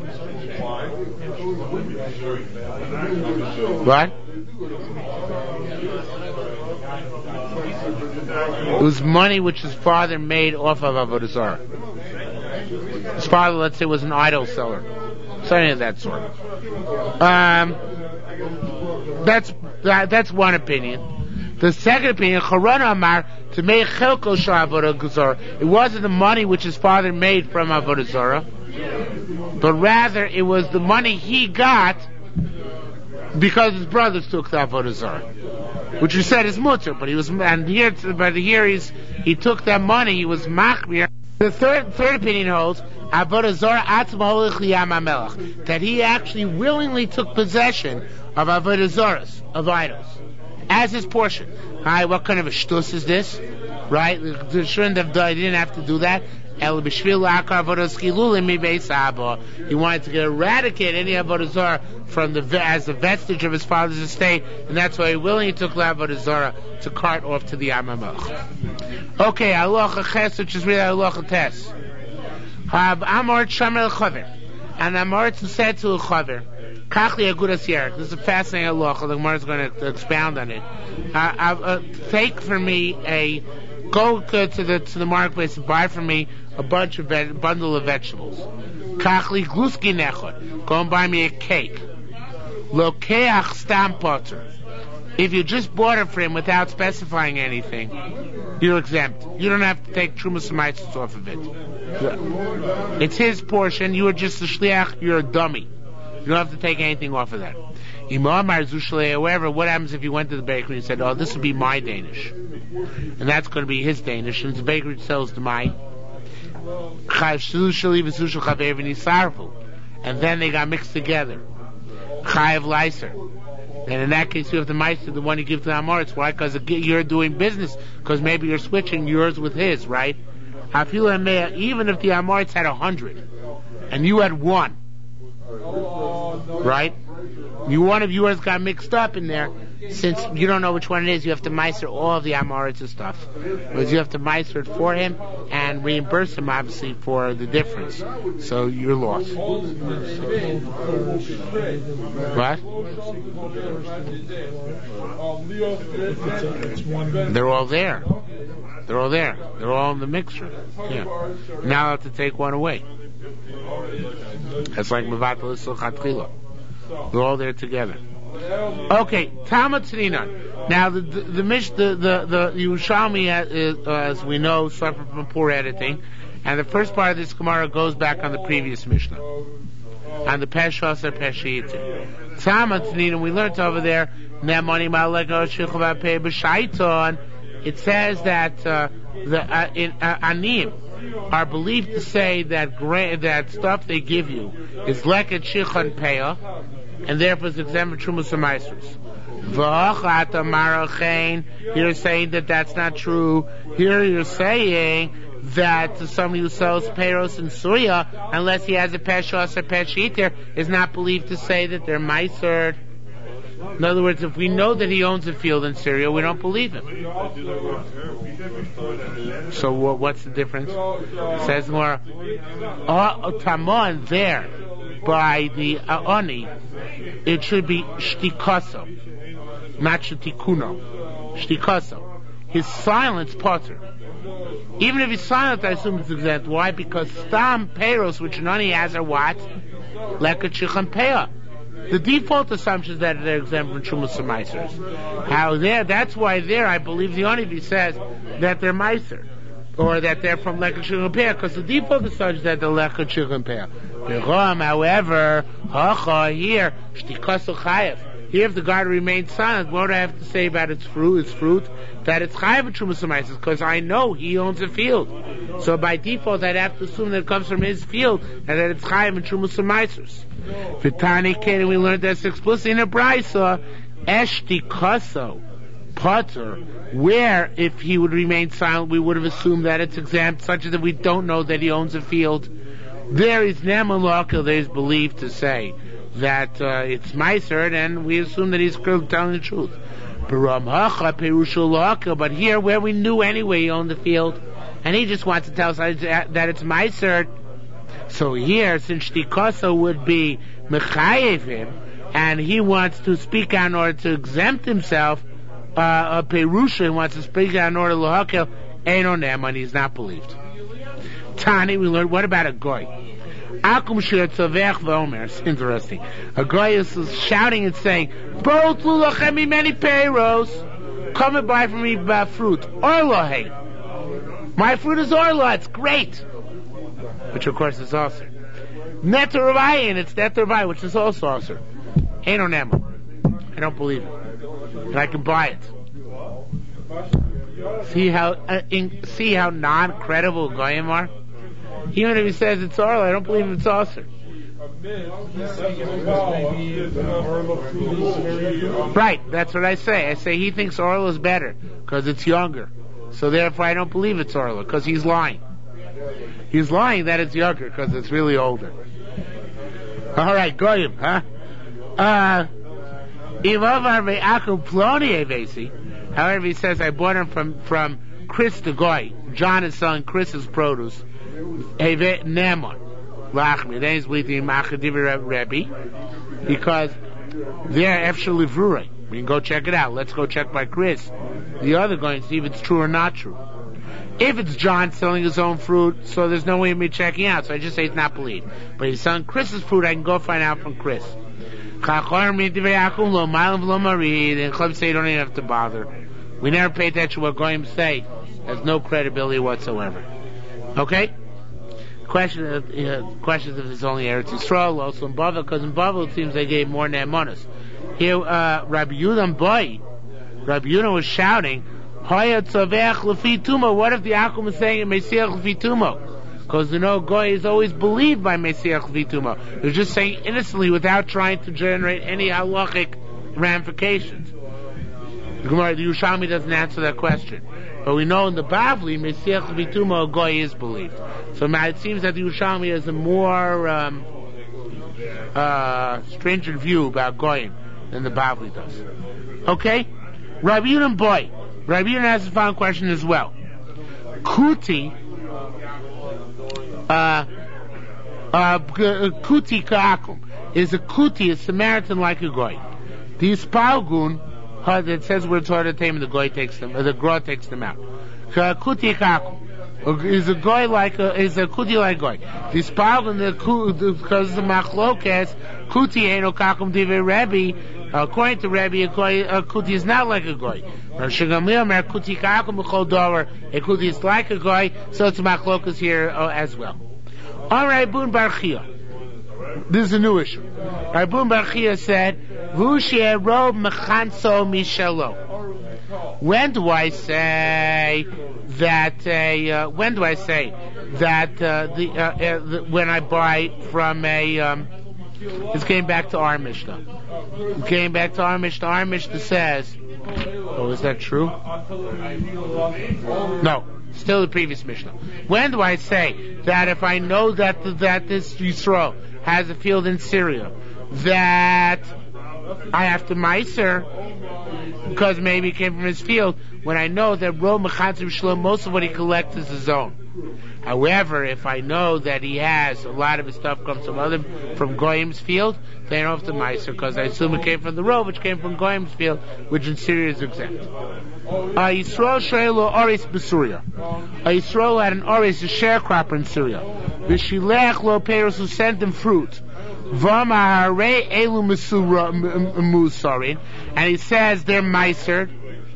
What? It was money which his father made off of avodah zarah. His father, let's say, was an idol seller, something of that sort. That's one opinion. The second opinion, Charon Amar, to make chelko shel avodah zarah. It wasn't the money which his father made from avodah zarah, but rather it was the money he got because his brothers took the avodah zarah, which we said is mutter. But he took that money. He was machmir. The third opinion holds avodah zarah atzma holich liyama melech, that he actually willingly took possession of avodah zarahs, of idols, as his portion. Alright, what kind of a shtus is this? Right? They shouldn't have done. He didn't have to do that. He wanted to eradicate any avodah zarah from as a vestige of his father's estate, and that's why he willingly took the avodah zarah to cart off to the Yama Melech. Okay, halacha ches, which is really halacha tes. Amor shamel chaver, and Amor said to a chaver, Kachli agudas yerek. This is a fascinating halacha. The Gemara is going to expound on it. Take for me go to the marketplace and buy for me a bundle of vegetables. Kachli gluski nechot. Go and buy me a cake. Lokeach stam potter. If you just bought it for him without specifying anything, you're exempt. You don't have to take trumas meitzes off of it. It's his portion. You are just a shliach. You're a dummy. You don't have to take anything off of that. However, what happens if you went to the bakery and said, "Oh, this will be my Danish," and that's going to be his Danish, and the bakery sells to mine, and then they got mixed together. Chayav Leiser. And in that case, you have the meister, the one you give to the Amoritz. Why? Because you're doing business. Because maybe you're switching yours with his, right? Even if the Amoritz had 100, and you had 1, right? One of yours got mixed up in there. Since you don't know which one it is, you have to meister all of the Amoritz's stuff. Because you have to meister it for him and reimburse him, obviously, for the difference. So you're lost. What? They're all there. They're all there. They're all in the mixture. Yeah. Now I have to take one away. That's like Mevatel Isel Chatchila. They're all there together. Okay, Talmud Tzninan. Now the Yerushalmi, as we know, suffered from poor editing, and the first part of this Gemara goes back on the previous Mishnah, on the Peshas or Peshitim. Talmud Tzninan, we learned over there. It says that in Anim are believed to say that stuff they give you is leket shichan peah, and therefore is exempt from Trumas and Maasros. You're saying that that's not true. Here you're saying that somebody who sells peiros in Surya, unless he has a peshos or peshiter, is not believed to say that they're meiser. In other words, if we know that he owns a field in Syria, we don't believe him. So what's the difference? It says more, Tamon there, by the Oni, it should be Shtikaso, not Shtikuno. Shtikaso. His silence, potter. Even if he's silent, I assume it's exempt. Why? Because Stam Peiros, which an Oni has, are what? Leket Shichan Peah. The default assumption is that they're exempt from Trumas and Maasros. How there? That's why there, I believe the Onivi says that they're Meiser, or that they're from Leket Shichan Peah, because the default assumption is that they're Leket Shichan Peah. However, here, Shtikaso Chayev. Here, if the garden remains silent, what do I have to say about its fruit, that it's Chayev and Trumas and Maasros, because I know he owns a field. So by default, I'd have to assume that it comes from his field, and that it's Chayev and Trumas and Maasros. Vitani Kane, we learned this explicitly in a Brisa, Eshtikaso, Potter, where if he would remain silent, we would have assumed that it's exempt, such that we don't know that he owns a field. There is Nemalaka, there is believed to say that it's Meiser, and we assume that he's telling the truth. But here, where we knew anyway he owned the field, and he just wants to tell us that it's Meiser. So here, since Shtikaso would be Mechayev him, and he wants to speak out in order to exempt himself, Perusha wants to speak out in order to Lahakel, Eino Neman, he's not believed. Tani, we learned, what about a Goy? Akum Shir Tzavech V'Omer, it's interesting. A Goy is shouting and saying, Both Lulachem many peiros, come and buy from me fruit. Orla, my fruit is Orla, it's great. Which of course is also Netter Ravayin, it's Netter Ravayin, which is also also Eino Neman. I don't believe it, and I can buy it. See how non-credible Goyim are. Even if he says it's Orla, I don't believe it's also. Right, that's what I say. I say he thinks Orla is better because it's younger, so therefore I don't believe it's Orla because he's lying. He's lying that it's younger because it's really older. All right, Goyim, huh? However, he says I bought him from Chris the Goy. John is selling Chris's produce. Because they're Efshel Livrure. We can go check it out. Let's go check by Chris. The other going to see if it's true or not true. If it's John selling his own fruit, so there's no way of me checking out, so I just say it's not believed. But he's selling Chris's fruit, I can go find out from Chris. And Chum say you don't even have to bother. We never pay attention to what Goyim say. There's no credibility whatsoever. Okay? Questions if there's only Eretz Yisrael, also in Bavel, because in Bavel it seems they gave more Ne'emonos. Here, Rabbi Yehuda was shouting, what if the Akum is saying Mesiach Lefi Tumo? Because Goy is always believed by Mesiach Lefi Tumo. They're just saying innocently without trying to generate any halachic ramifications. The Yerushalmi doesn't answer that question. But we know in the Bavli, Mesiach Lefi Tumo, Goy is believed. So it seems that the Yerushalmi has a more stringent view about Goyim than the Bavli does. Okay? Rabbi Yehuda Boy. Rabbi Yehuda has the following question as well. Kuti Ka'akum. Is a Kuti, a Samaritan like a Goy? The Ispalgun, that says we're taught to tame, the Goy takes them, the Gra takes them out. Kuti Ka'akum. Is a Goy is a Kuti like Goy? The Ispalgun, because the Machlokas, Kuti Eino Ka'akum Divrei Rebbe, According to Rabbi, a kuti is not like a goy. Rosh Gamliel mer kuti ka'akum b'chol davar. A kuti is like a goy, so it's machlokas here as well. On Rabun Bar Chia, this is a new issue. Rabun Bar Chia said, "V'usheh rob mechanso mishalo." When do I say that? When I buy from a it's getting back to our Mishnah. Getting back to our Mishnah says, oh, is that true? No, still the previous Mishnah. When do I say that if I know that this Yisro has a field in Syria, that I have to meiser because maybe it came from his field, when I know that Ro Mechatzim Shalom, most of what he collects is his own. However, if I know that he has a lot of his stuff comes from Goyim's field, then I don't have to meiser because I assume it came from the Ro, which came from Goyim's field, which in Syria is exempt. Yisrael Shaylo Oris B'Suria. Yisrael had an Oris, a sharecropper in Syria. V'shilech Lo Peros, who sent him fruit. And he says they're meiser.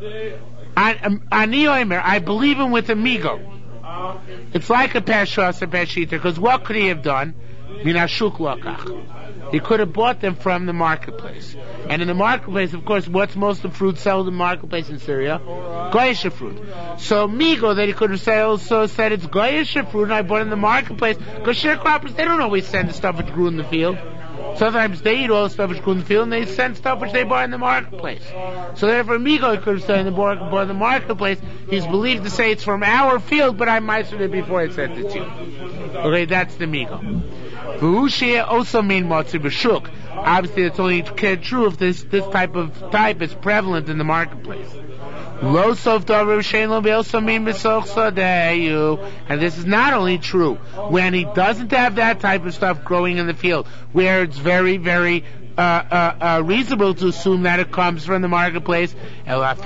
I believe him with amigo. It's like a peshas, a peshita, because what could he have done? He could have bought them from the marketplace. And in the marketplace, of course, what's most of the fruit sold in the marketplace in Syria? Goyish fruit. So migo, that he could have also said it's goyish fruit, and I bought it in the marketplace, because sharecroppers, they don't always send the stuff which grew in the field. Sometimes they eat all the stuff which grew in the field, and they send stuff which they buy in the marketplace. So therefore, migo, he could have said in the marketplace, he's believed to say it's from our field, but I meistered it before I sent it to you. Okay, that's the migo. V'ushia also mean motzi b'shuk. Obviously, it's only true if this type is prevalent in the marketplace. Lo sof davar shein lo also mean misoch sadeyu. And this is not only true when he doesn't have that type of stuff growing in the field, where it's very, very reasonable to assume that it comes from the marketplace. But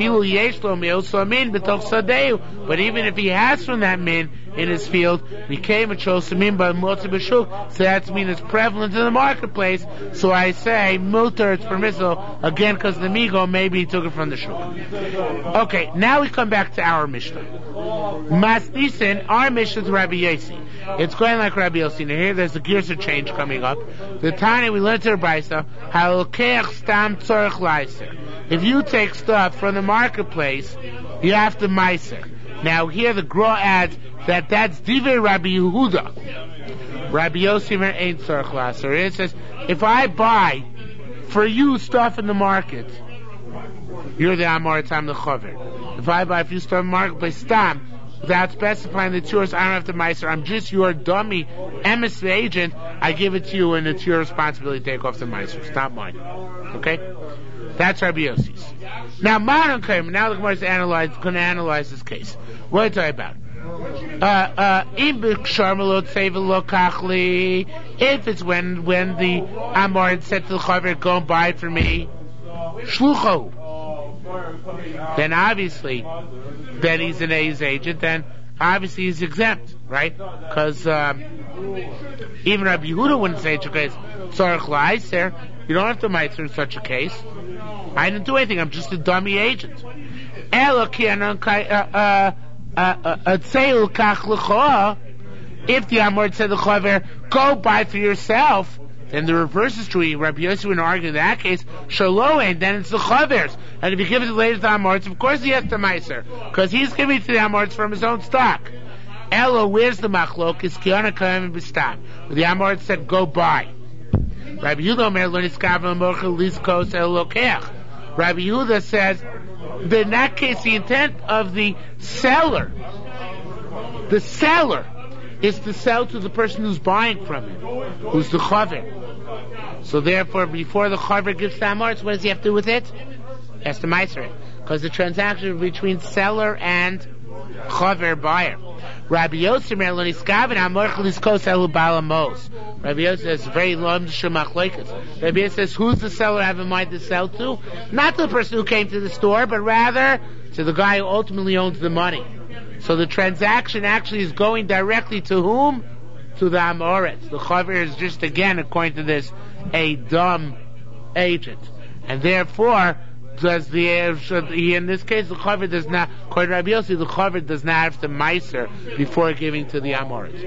even if he has from that min in his field, became a chosamim by motzi b'shuk, so that's mean it's prevalent in the marketplace. So I say mutar, it's permissible again because the migo maybe he took it from the shuk. Okay, now we come back to our Mishnah. Masnisen, our Mishnah is Rabbi Yossi. It's going like Rabbi Yossi. Now here there's a gears of change coming up. The Tanya we learned to the Brisa, halokech stam tzorich leiser. If you take stuff from the marketplace, you have to meiser. Now here the Gra adds that's Divrei Rabbi Yehuda. Rabbi Yossi ain't tzorich leiser. It says, if I buy for you stuff in the market, you're the Amor, I'm the Chover. If I buy for you stuff in the marketplace, stam, without specifying the yours, I don't have to meiser. I'm just your dummy emissary agent. I give it to you, and it's your responsibility to take off the meiser. It's not mine. Okay? That's Rabbi Yossi's. Now, Maran came. Now the Gemara is going to analyze this case. What are you talking about? If it's when the Amor had said to the Chaver, go and buy it for me, shlucho, then obviously, then he's an A's agent, then obviously he's exempt, right? Because even Rabbi Yehuda wouldn't say it's a case. Tzorich leiser, you don't have to meiser in such a case. I didn't do anything. I'm just a dummy agent. If the Amor said the Chaver, go buy for yourself, then the reverse is true. Rabbi Yossi would argue in that case, Shaloen, then it's the Chaver's. And if he gives it later to the Amorts, of course he has to meiser, because he's giving it to the Amorts from his own stock. Elo, where's the machlok? Is Kiana Kaim Bistam. The Amorts said, go buy. Rabbi Yehuda Rabbi Yehuda says that in that case the intent of the seller is to sell to the person who's buying from him, who's the chaver. So therefore, before the chaver gives the amorts, what does he have to do with it? He has to meiser it, because the transaction is between seller and chaver buyer. Rabbi Yossi Rabbi Yossi says very long shemachloikas. Rabbi Yossi says, who's the seller have in mind to sell to? Not to the person who came to the store, but rather to the guy who ultimately owns the money. So the transaction actually is going directly to whom? To the Amoretz. The Chaver is just, again, according to this, a dumb agent. And therefore, does in this case, the chaver does not, according to Rabbi Yossi, the chaver does not have to meiser before giving to the Amoritz.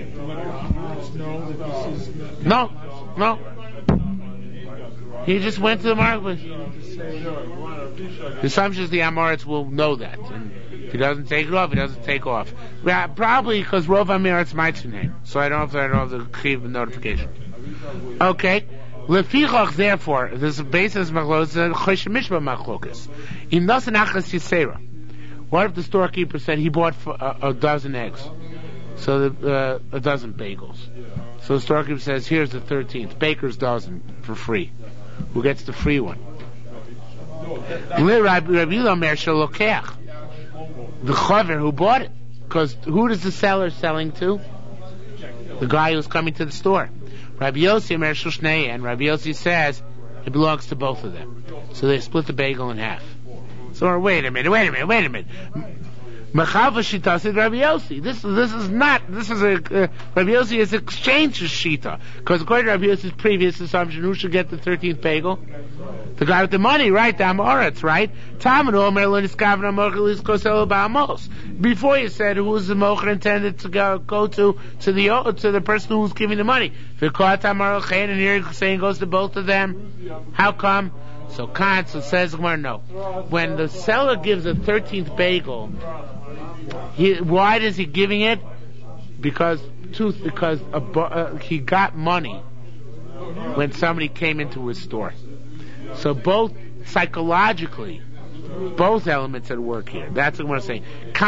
No. He just went to the marketplace. The assumption is the Amoritz will know that. And if he doesn't take it off, he doesn't take off. Probably because Rov Amoritz might name. So I don't have the chiv notification. Okay. Lefichach, therefore, this basis machlokes is chosh mishba machlokes. In nasan achas yisera. What if the storekeeper said he bought a dozen eggs, so a dozen bagels? So the storekeeper says, "Here's the 13th baker's dozen for free. Who gets the free one?" The chaver who bought it, because who does the seller selling to? The guy who's coming to the store. Rabbi Yossi Mer Shushnei, and Rabbi Yossi says it belongs to both of them. So they split the bagel in half. So wait a minute. Mechalva shita said Rabbi Yossi. This is Rabbi Yossi has exchanged his shita, because according to Rabbi Yossi's previous assumption, who should get the 13th bagel? The guy with the money, right? The Amoritz, right? Before you said who was the mocher intended to go to the person who was giving the money. And here you're saying goes to both of them. How come? So says no. When the seller gives a 13th bagel, why is he giving it? Because he got money when somebody came into his store. So both psychologically, both elements at work here. That's what we're saying.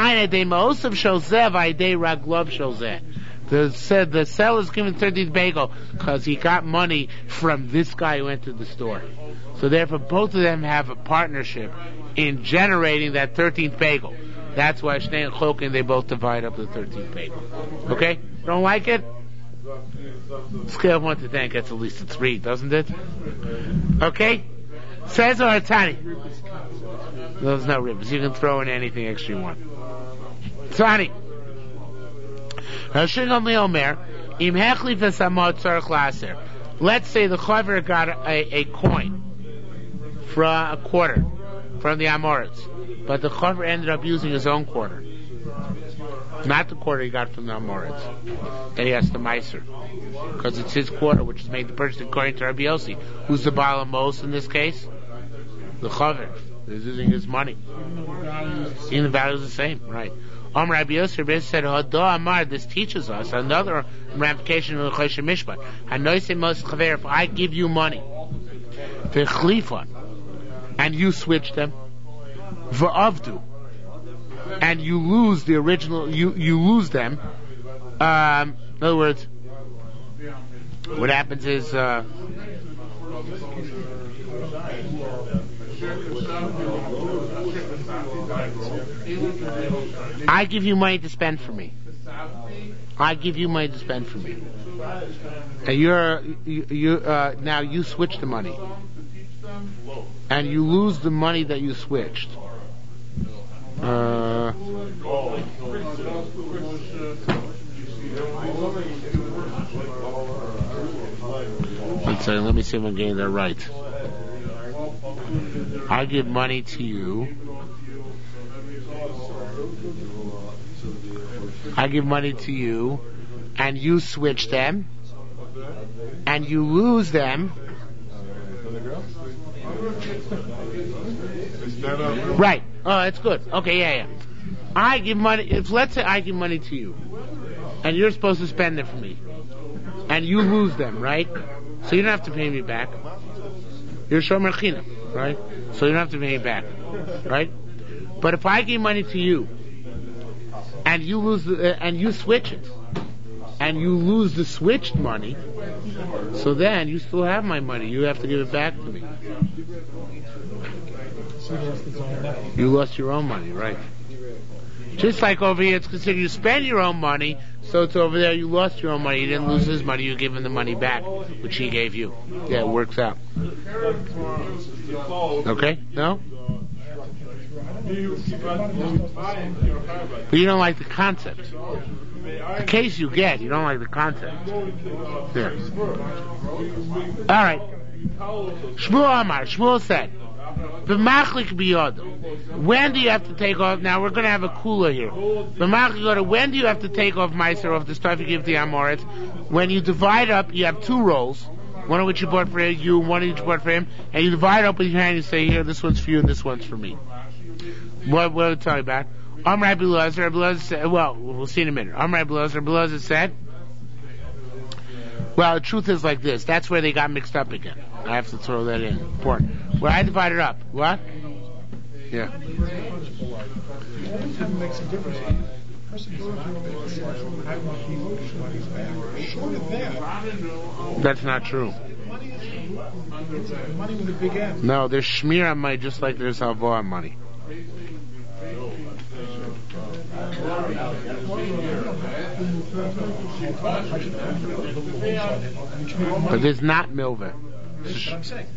The seller's giving 13th bagel because he got money from this guy who entered the store. So therefore, both of them have a partnership in generating that 13th bagel. That's why Shnei and Chokin, they both divide up the 13th bagel. Okay? Don't like it? Scale of 1 to 10 gets at least a 3, doesn't it? Okay? Says or Tani. There's no ribbons. You can throw in anything extra you want. Tani. Let's say the chaver got a coin for a quarter from the Amoritz, but the chaver ended up using his own quarter, not the quarter he got from the Amoritz. Then he has to meiser, because it's his quarter which is made the purchase according to Rabbi Yossi. Who's the Baal Amos in this case? The chaver is using his money. Even the value is the same, right? Rabbi Yossi said, Amar, this teaches us another ramification of the Chosh Mishpat. If I give you money, and you switch them, v'avdu, and you lose the original, you lose them. In other words, what happens is, I give you money to spend for me. And now you switch the money, and you lose the money that you switched. Let me see if I'm getting that right. I give money to you. And you switch them, and you lose them. Right. Oh, that's good. Okay, yeah. I give money. Let's say I give money to you, and you're supposed to spend it for me, and you lose them, right? So you don't have to pay me back. You're shomer chinam, right? So you don't have to pay me back, right? But if I give money to you, and you lose and you switch it, and you lose the switched money, so then you still have my money. You have to give it back to me. You lost your own money, right? Just like over here, it's considered you spend your own money, so it's over there you lost your own money. You didn't lose his money, you give him the money back, which he gave you. Yeah, it works out. Okay? No? But you don't like the concept. The case you get, you don't like the concept. Yeah. All right. Shmuel Amar. Shmuel said, "B'machlik biyod." When do you have to take off? Now we're going to have a kula here. B'machlik biyod. When do you have to take off meiser of the stuff you give the Amoritz? When you divide up, you have two rolls, one of which you bought for you, one of which you bought for him, and you divide up with your hand. You say, "Here, this one's for you, and this one's for me." What will it tell you about? Rabbi Elazar said, well, we'll see in a minute. Rabbi Elazar said, well, the truth is like this. That's where they got mixed up again. I have to throw that in. Important. Where I divided up. What? Yeah. That's not true. Money with a big M. No, there's shmir on money just like there's hava on money. But there's not milveh. That's what I'm saying.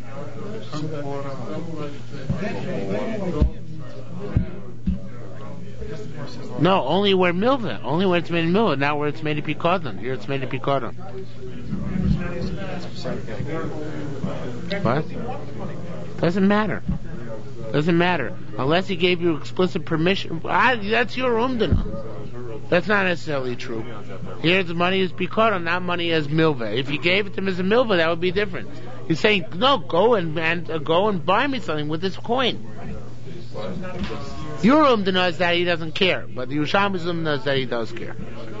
No, only where milveh. Only where it's made in milveh. Not where it's made in pikodon. Here it's made in pikodon. What? Doesn't matter. Doesn't matter. Unless he gave you explicit permission. That's your umdana. That's not necessarily true. Here the money is pikodon, not money as milveh. If you gave it to him as a milveh, that would be different. He's saying, no, go and buy me something with this coin. Your umdana is that he doesn't care, but the Yerushalmi's umdana is that he does care.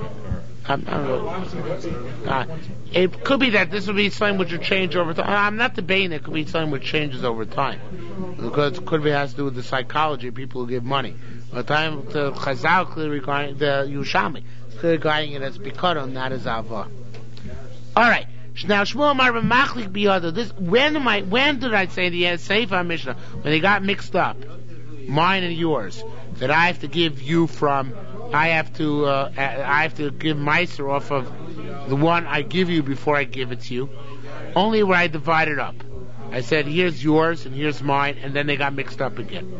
It could be that this would be something which would change over time. I'm not debating it could be something which changes over time. Because it could be has to do with the psychology of people who give money. By the time the Chazal clearly regarding the Yerushalmi, clearly regarding it as Bikoron, not as Avah. Alright. Now Shmuel Amar b'machlik biyado. This when did I say the Sefer Mishnah? When they got mixed up, mine and yours, that I have to give you from. I have to give meiser off of the one I give you before I give it to you. Only where I divide it up. I said, here's yours and here's mine, and then they got mixed up again.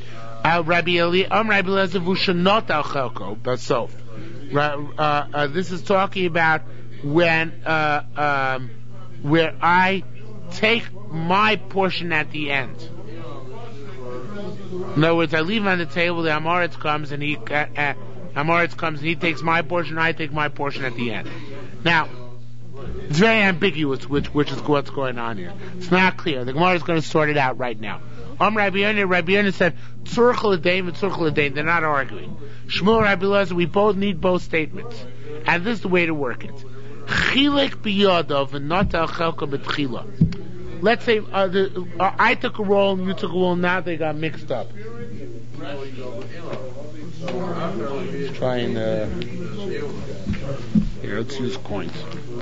This is talking about when where I take my portion at the end. In other words, I leave him on the table. The Amoritz comes and he takes my portion. I take my portion at the end. Now, it's very ambiguous which is what's going on here. It's not clear. The Gemara is going to sort it out right now. Rabbi Yonah said, Tzurch l'dain and Tzurch l'dain. They're not arguing. Shmuel Rabbi Elazar, we both need both statements. And this is the way to work it. Chilek biyadav v'nata chelka b'tchila. Let's say I took a roll and you took a roll, now they got mixed up. Let's try and here, let's use coins.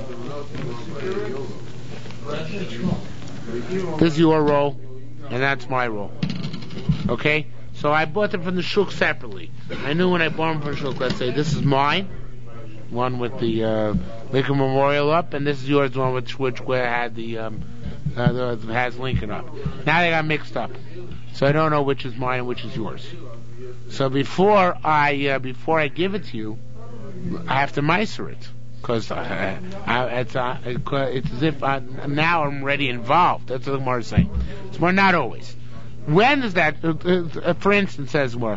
This is your roll, and that's my roll. Okay? So I bought them from the shuk separately. I knew when I bought them from the shuk, let's say this is mine, one with the Lincoln Memorial up, and this is yours, one which had the has Lincoln up. Now they got mixed up, so I don't know which is mine and which is yours. So before I give it to you, I have to meiser it because it's as if now I'm already involved. That's what the Gemara is saying. It's more not always. When is that? For instance, says more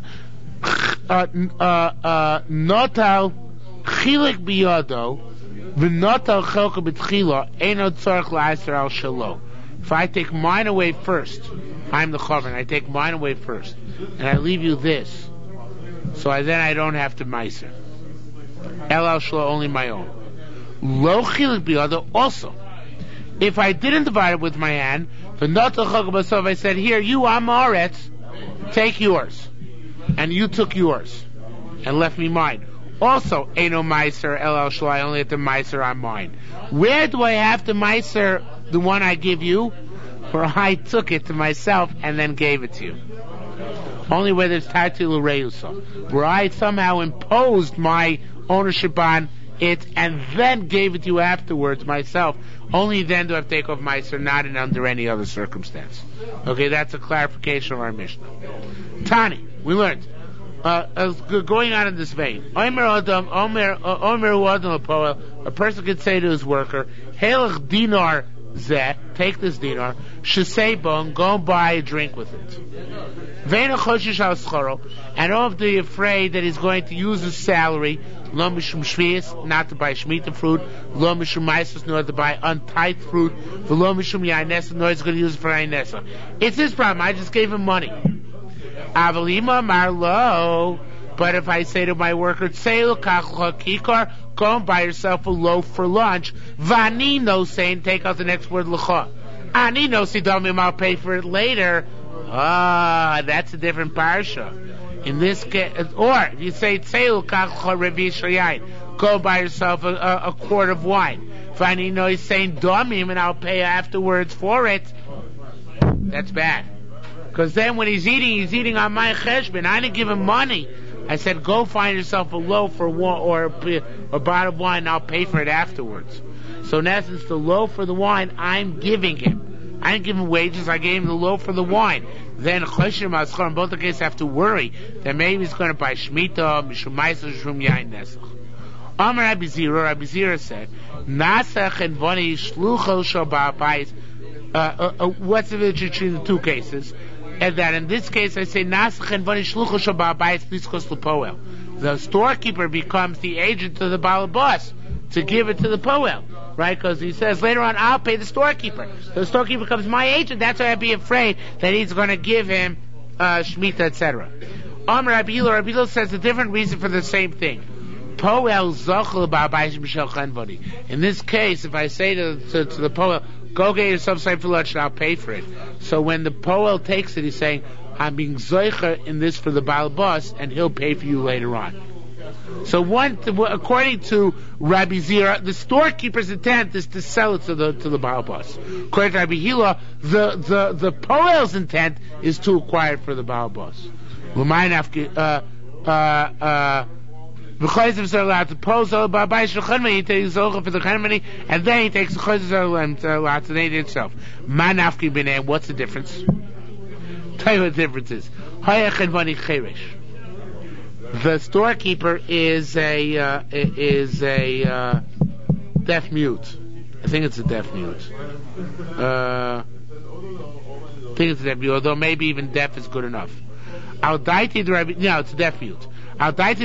notal chilik biyado v'notal chelka b'tchila eino tzarich la'aser al shalo. If I take mine away first, I'm the chaver. I take mine away first, and I leave you this. So then I don't have to meiser. El al shalo, only my own. Lo chilik biyado also. If I didn't divide it with my hand, v'notal chelka b'sof, I said, here, you, I'm Aretz, take yours. And you took yours, and left me mine. Also, Eino Meiser, El El Shlo, I only have to Meiser on mine. Where do I have to Meiser the one I give you? Where I took it to myself and then gave it to you. Only where there's Tati L'Reusa. Where I somehow imposed my ownership on it and then gave it to you afterwards myself. Only then do I have to take off Meiser, not under any other circumstance. Okay, that's a clarification of our Mishnah. Tani, we learned. Going on in this vein, a person could say to his worker, Helach dinar Zeh, take this dinar, shesebo, and go and buy a drink with it. Ve'ena choshish al schoro, and don't be afraid that he's going to use his salary, lo mishum shvius, not to buy shmita fruit, lo mishum maisus, nor to buy untied fruit, lo mishum yainesa, nor he's going to use it for yainesa. It's his problem. I just gave him money. Avalima marlo. But if I say to my worker, kikar, go and buy yourself a loaf for lunch, vanino, saying, take out the next word, l'cha. Anino, sidomim, I'll pay for it later. That's a different parsha. In this case, or if you say, go buy yourself a quart of wine. Vanino is saying, domim, and I'll pay afterwards for it. That's bad. Because then when he's eating on my cheshbon. I didn't give him money. I said, go find yourself a loaf or a bottle of wine, and I'll pay for it afterwards. So in essence, the loaf for the wine, I'm giving him. I didn't give him wages, I gave him the loaf for the wine. Then, in both the cases, have to worry that maybe he's going to buy Shemitah, Mishum Maisa, Mishum Yain Nesach. Amar Rabbi Zira said, Nasach and Voni Shluchel Shabbat Bais. What's the difference between the two cases? And that in this case I say Nasach and Vani Shlucho Shabbat Bayis Liskos L'Poel. The storekeeper becomes the agent to the Baal Boss to give it to the Poel, right? Because he says later on I'll pay the storekeeper. So the storekeeper becomes my agent. That's why I'd be afraid that he's going to give him Shemitah, etc. Amar Rabbi Hillel says a different reason for the same thing. Poel Zochel Ba'Bayis Mishel Chenvoni. In this case, if I say to the Poel, go get yourself something for lunch and I'll pay for it. So when the Poel takes it, he's saying, I'm being zoicher in this for the Baal Boss, and he'll pay for you later on. So according to Rabbi Zira, the storekeeper's intent is to sell it to the Baal Boss. According to Rabbi Hila, the Poel's intent is to acquire it for the Baal Boss. Because if allowed to pose he takes Zocha for the Chenmani, and then he takes the Chayz to name itself. Manafki b'nei, what's the difference? Tell you what the difference is. The storekeeper is a deaf mute. I think it's a deaf mute. Although maybe even deaf is good enough. No, it's a deaf mute. In that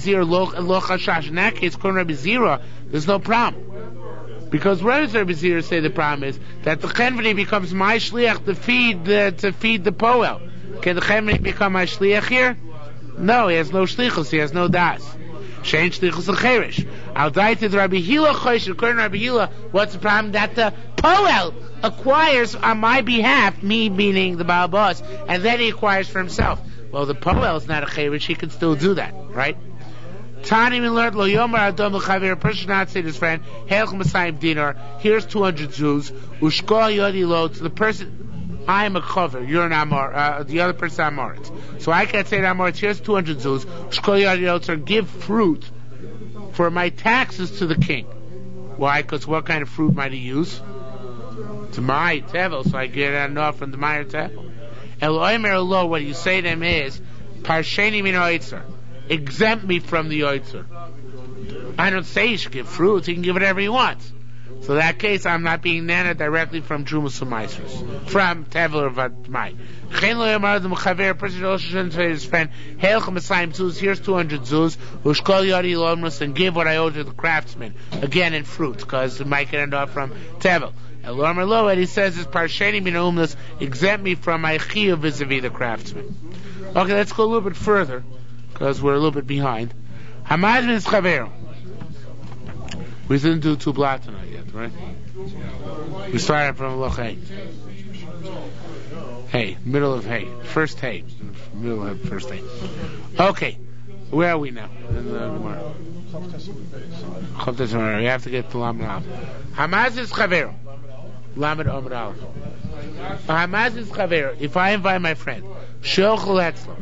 case, Rabbi Zira, there's no problem. Because where does Rabbi Zira say the problem is? That the Chenveni becomes my shliach to feed the Poel. Can the Chenveni become my shliach here? No, he has no shlichus, he has no das. Shein shlichus l'cherish. Al daited Rabbi Hila chosh, according to Rabbi Hila, what's the problem? That the Poel acquires on my behalf, me meaning the Baal Boss, and then he acquires for himself. Well, the Poel is not a cherish, he can still do that, right? Tani min learned lo yomer adam l'chaver, a person not say to his friend, Heilch Masayim dinar, here's 200 Jews, ushkol yodi lo, to the person, I am a cover, you're an Amor, the other person Amoritz. So I can't say to Amoritz, here's 200 Jews, ushkol yodi lo, to give fruit for my taxes to the king. Why? Because what kind of fruit might he use? To my tevel, so I get enough from the Meyer tevel. Eloimer lo, what you say to him is, Parsheni min oitzer, exempt me from the oitzer. I don't say he should give fruits, he can give whatever he wants. So in that case, I'm not being nana directly from Trumas Umaisers, from Tevel or Vatmai. Chen lo yamar the Mechaver, a person shouldn't say to his friend, Heilch Masayim Zuz, here's 200 Zuz, Ushkol Yodi Lomnus, and give what I owe to the craftsman, again in fruits, because it might get end up from Tevel. Elormer Lo, and he says is Parsheni min umnus, exempt me from my chiyuv vis-a-vis the craftsman. Okay, let's go a little bit further, because we're a little bit behind. Hamad min Chaver. We didn't do two blot tonight yet, right? We started from Loch Hay. Hay, middle of Hay. First Hay. Middle of first Hay. Okay, where are we now? In the Gemara. We have to get to Lamed Aleph. Hamad is Chaver. Lamed Amud Aleph. Hamaz is Chaver. If I invite my friend, Shochel Etzler,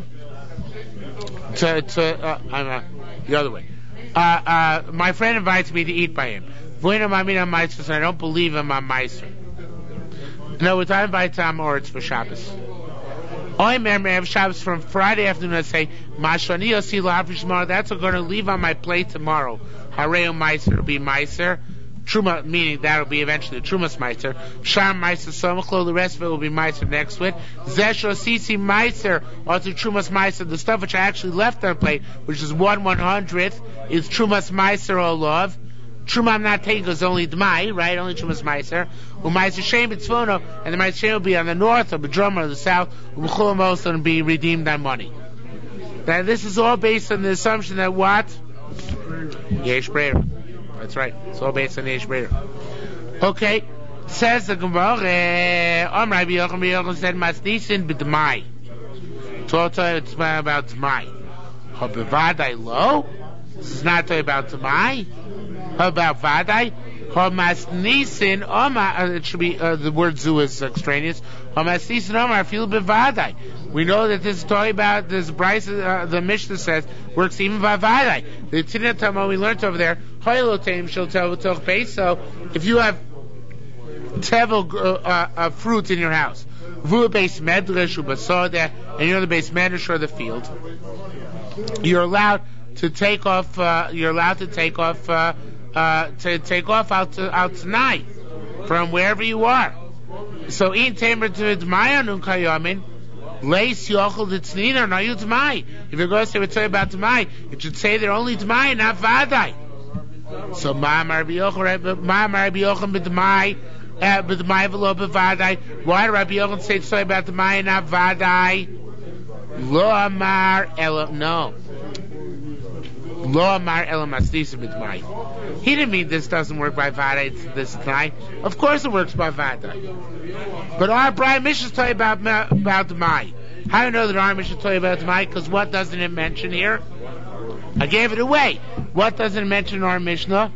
the other way. My friend invites me to eat by him. I don't believe him on Meiser. No, I invite him or it's for Shabbos. I have Shabbos from Friday afternoon. I say, Mashani Yosi La'afish tomorrow. That's what I'm going to leave on my plate tomorrow. Hareo Meiser will be Meiser. Truma, meaning that will be eventually Trumas Meiser. Sham Meiser Somachlo, the rest of it will be Meiser next to it. Zesho Sisi Meiser, also Trumas Meiser, the stuff which I actually left on the plate, which is 1/100th, is Trumas Meiser Olav. Truma I'm not taking is only Dmai, right? Only Trumas Meiser. Meiser Shem B'Tzvono, and the Meiser Shem will be on the north, or B'Drum, or the south. U'Chulam also will be redeemed on money. Now this is all based on the assumption that what? Yesh Breira. That's right. It's all based on Yesh Breira. Okay. Says the Gemara, Rabbi Yochanan said, Masnisin b'Dmai. It's all about Dmai. Habevadai lo? This is not talking about Dmai. How about Vadai? Hamasnisin Omar. It should be the word zu is extraneous. Hamasnisin Omar feel bevadai. We know that this is talking about this. Bryce, the Mishnah says, works even by Vadai. The Tina Tama we learned over there. Hoylotem shall tell base. So if you have tevel fruit in your house, vu base medrash ubasoda, and you're the base medrash or the field, you're allowed to take off. Take off out tonight from wherever you are. So in tamer to Dmaya Nunkayamin, Lace Yochel Ditznina, no you Dmai. If you're going to say what's about Dmai, it should say they're only Dmai, not Vadai. So Ma'amar B'Yochel B'Dmai, B'Dmai V'lo B'Vadai. Why did Rabbi Yochel say it's about Dmai and not Vadai? Lo Amar Elam, no. Lo Amar Elam Asnisa B'Dmai. He didn't mean this doesn't work by Vadai this time. Of course it works by Vadai. But our Brian Mishnah is talking about Dmai. How do you know that our Mishnah is talking about Dmai? Because what doesn't it mention here? I gave it away. What doesn't it mention in our Mishnah?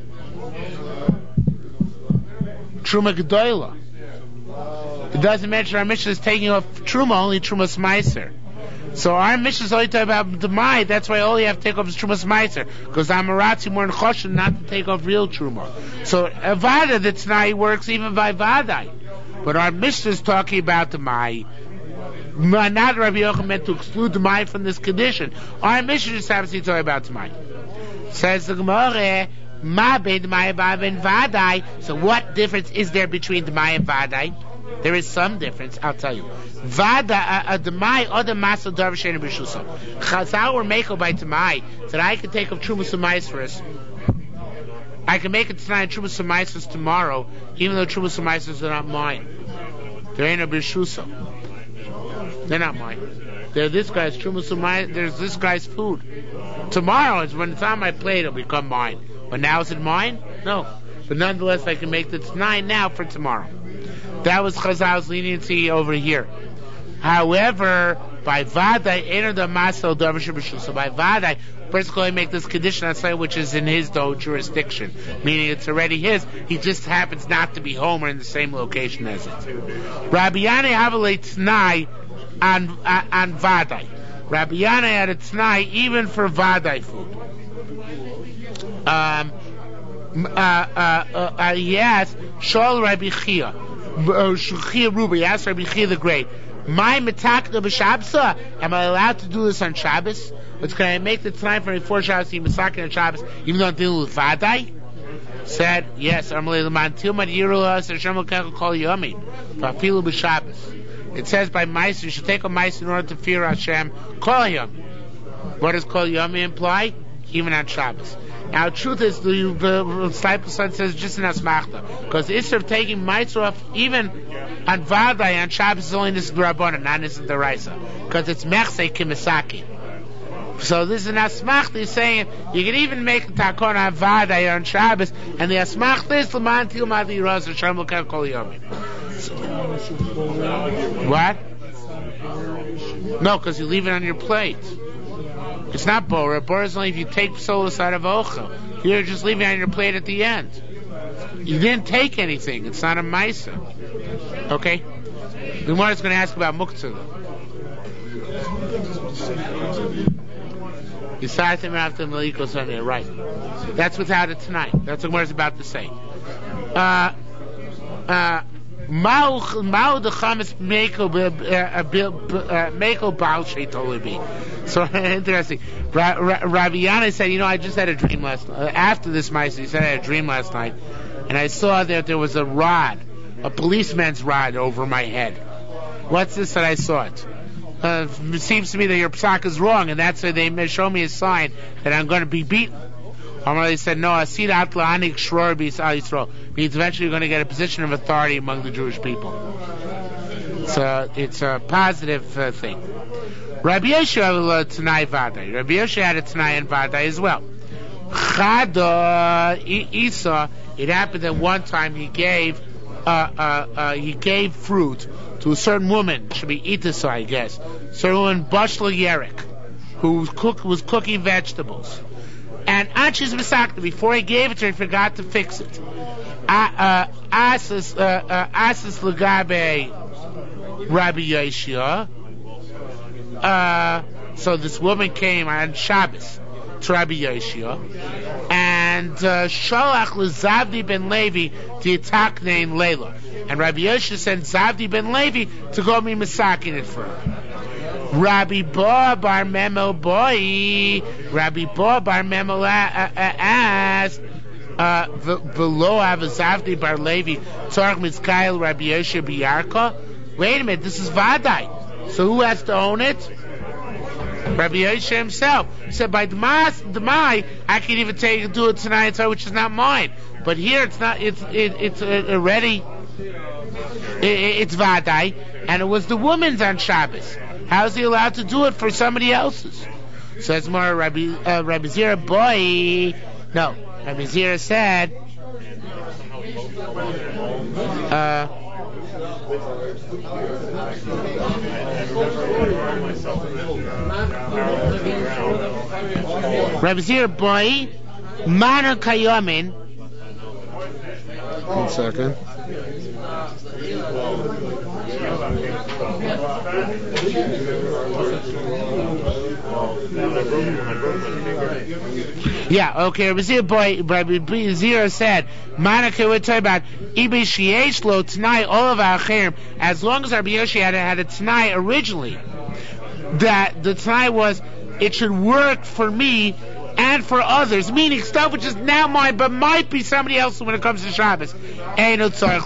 Truma Gedoyla. It doesn't mention our Mishnah is taking off Truma, only Trumas Meiser. So our Mishnah is only talking about Dmai. That's why all you have to take off is Trumas Meiser. Because Amaratzi more in Choshen not to take off real Truma. So Avada, the Tanai works even by Vadai. But our Mishnah is talking about Dmai. Not Rabbi Yochanan meant to exclude Dmai from this condition. Our Mishnah just happens to be talking about Dmai. Says the Gemara, Ma ben Dmai ben Vadai. So what difference is there between Dmai and Vadai? There is some difference, I'll tell you. Vada Dmai or the Masal Darvishen B'Shusa. Chazal were meko by Dmai that I can take up Trumas Umais first. I can make it tonight, Trumas Umais tomorrow, even though Trumas Umais are not mine. There ain't a B'Shusa. They're not mine. They're this guy's Trumas Umais. There's this guy's food. Tomorrow is when it's on my plate, it'll become mine. But now is it mine? No. But nonetheless, I can make the tonight now for tomorrow. That was Chazal's leniency over here. However, by Vadai, enter the Masal Darvish B'Shu. So by Vadai, first going to make this condition outside, which is in his jurisdiction, meaning it's already his. He just happens not to be home or in the same location as it. Rabbi Yanai Avalei T'nai on Vadai. Rabbi Yanai had a T'nai even for Vadai food. Yes, Shol Rabbi Chia. Chia Ruba, yes, Rabbi Chia the Great. My metakna b'Shabsa. Am I allowed to do this on Shabbos? But can I make the time for me before Shabbos to be masakin on Shabbos, even though I'm dealing with Vadai? Said yes. It says by Ma'aser you should take a Ma'aser in order to fear Hashem. Kol Yom. What does Kol Yomi imply? Even on Shabbos. Now, the truth is, the disciple son says just in Asmachta, because the issue of taking Ma'aser off even on Vadai on Shabbos is only this Rabbanan, not this Deraisa, because it's Mechse Kimisaki. So this is an Asmachta saying you can even make a Takon on Vadai on Shabbos, and the Asmachta is L'man Tilmad Yiraz Hashem L'kan Kol Yomi. What? No, because you leave it on your plate. It's not Bora. Bora is only if you take Psolos out of Ochel. You're just leaving it on your plate at the end. You didn't take anything. It's not a Maisa. Okay? The Gemara is going to ask about Muktzah. Right. That's without it tonight. That's what Gemara is about to say. Mao the chametz meko baal sheitolibi. So interesting. Rabbi Yana said, I just had a dream last night. After this Ma'aseh, he said I had a dream last night, and I saw that there was a rod, a policeman's rod over my head. What's this that I saw it? It seems to me that your psak is wrong, and that's why they show me a sign that I'm going to be beaten. They said, no, means eventually you're going to get a position of authority among the Jewish people. So it's a positive thing. Rabbi Yeshua Tanai Vadai. Rabbi Yeshua had a Tanai and Vadai as well. Chada Isa, it happened that one time he gave fruit to a certain woman, should be Itasa, I guess. Certain woman, Bashla Yerek, who was cooking vegetables. And Anshis Masakta, before he gave it to her, he forgot to fix it. Asas Lagabe Rabbi Yeshua. So this woman came on Shabbos to Rabbi Yeshua, and Sholach Zavdi ben Levi to Yitaknein Leila. And Rabbi Yeshua sent Zavdi ben Levi to go be masakin it for her. Rabbi Bar Memo asked, "V'lo Avazavdi Bar Levi Tzarch Mitzkael Rabbi Yeshua Biyarka." Wait a minute, this is Vadai. So who has to own it? Rabbi Yeshua himself. He said, by Demai, I can even do it tonight, which is not mine. But here it's not. It's already. It's Vadai, and it was the woman's on Shabbos. How is he allowed to do it for somebody else's? So it's more Rabbi Zira No, Rabbi Zira said. Rabbi Zira Manu Kayomin. 1 second. Yeah, okay. Rabbi Zira said, Manaka, we're talking about Ibi Shiesh Lo Tanai Olav Acherim. As long as Rabbi Yoshi had a Tanai originally, that the Tanai was, it should work for me and for others, meaning stuff which is now mine but might be somebody else when it comes to Shabbos. Then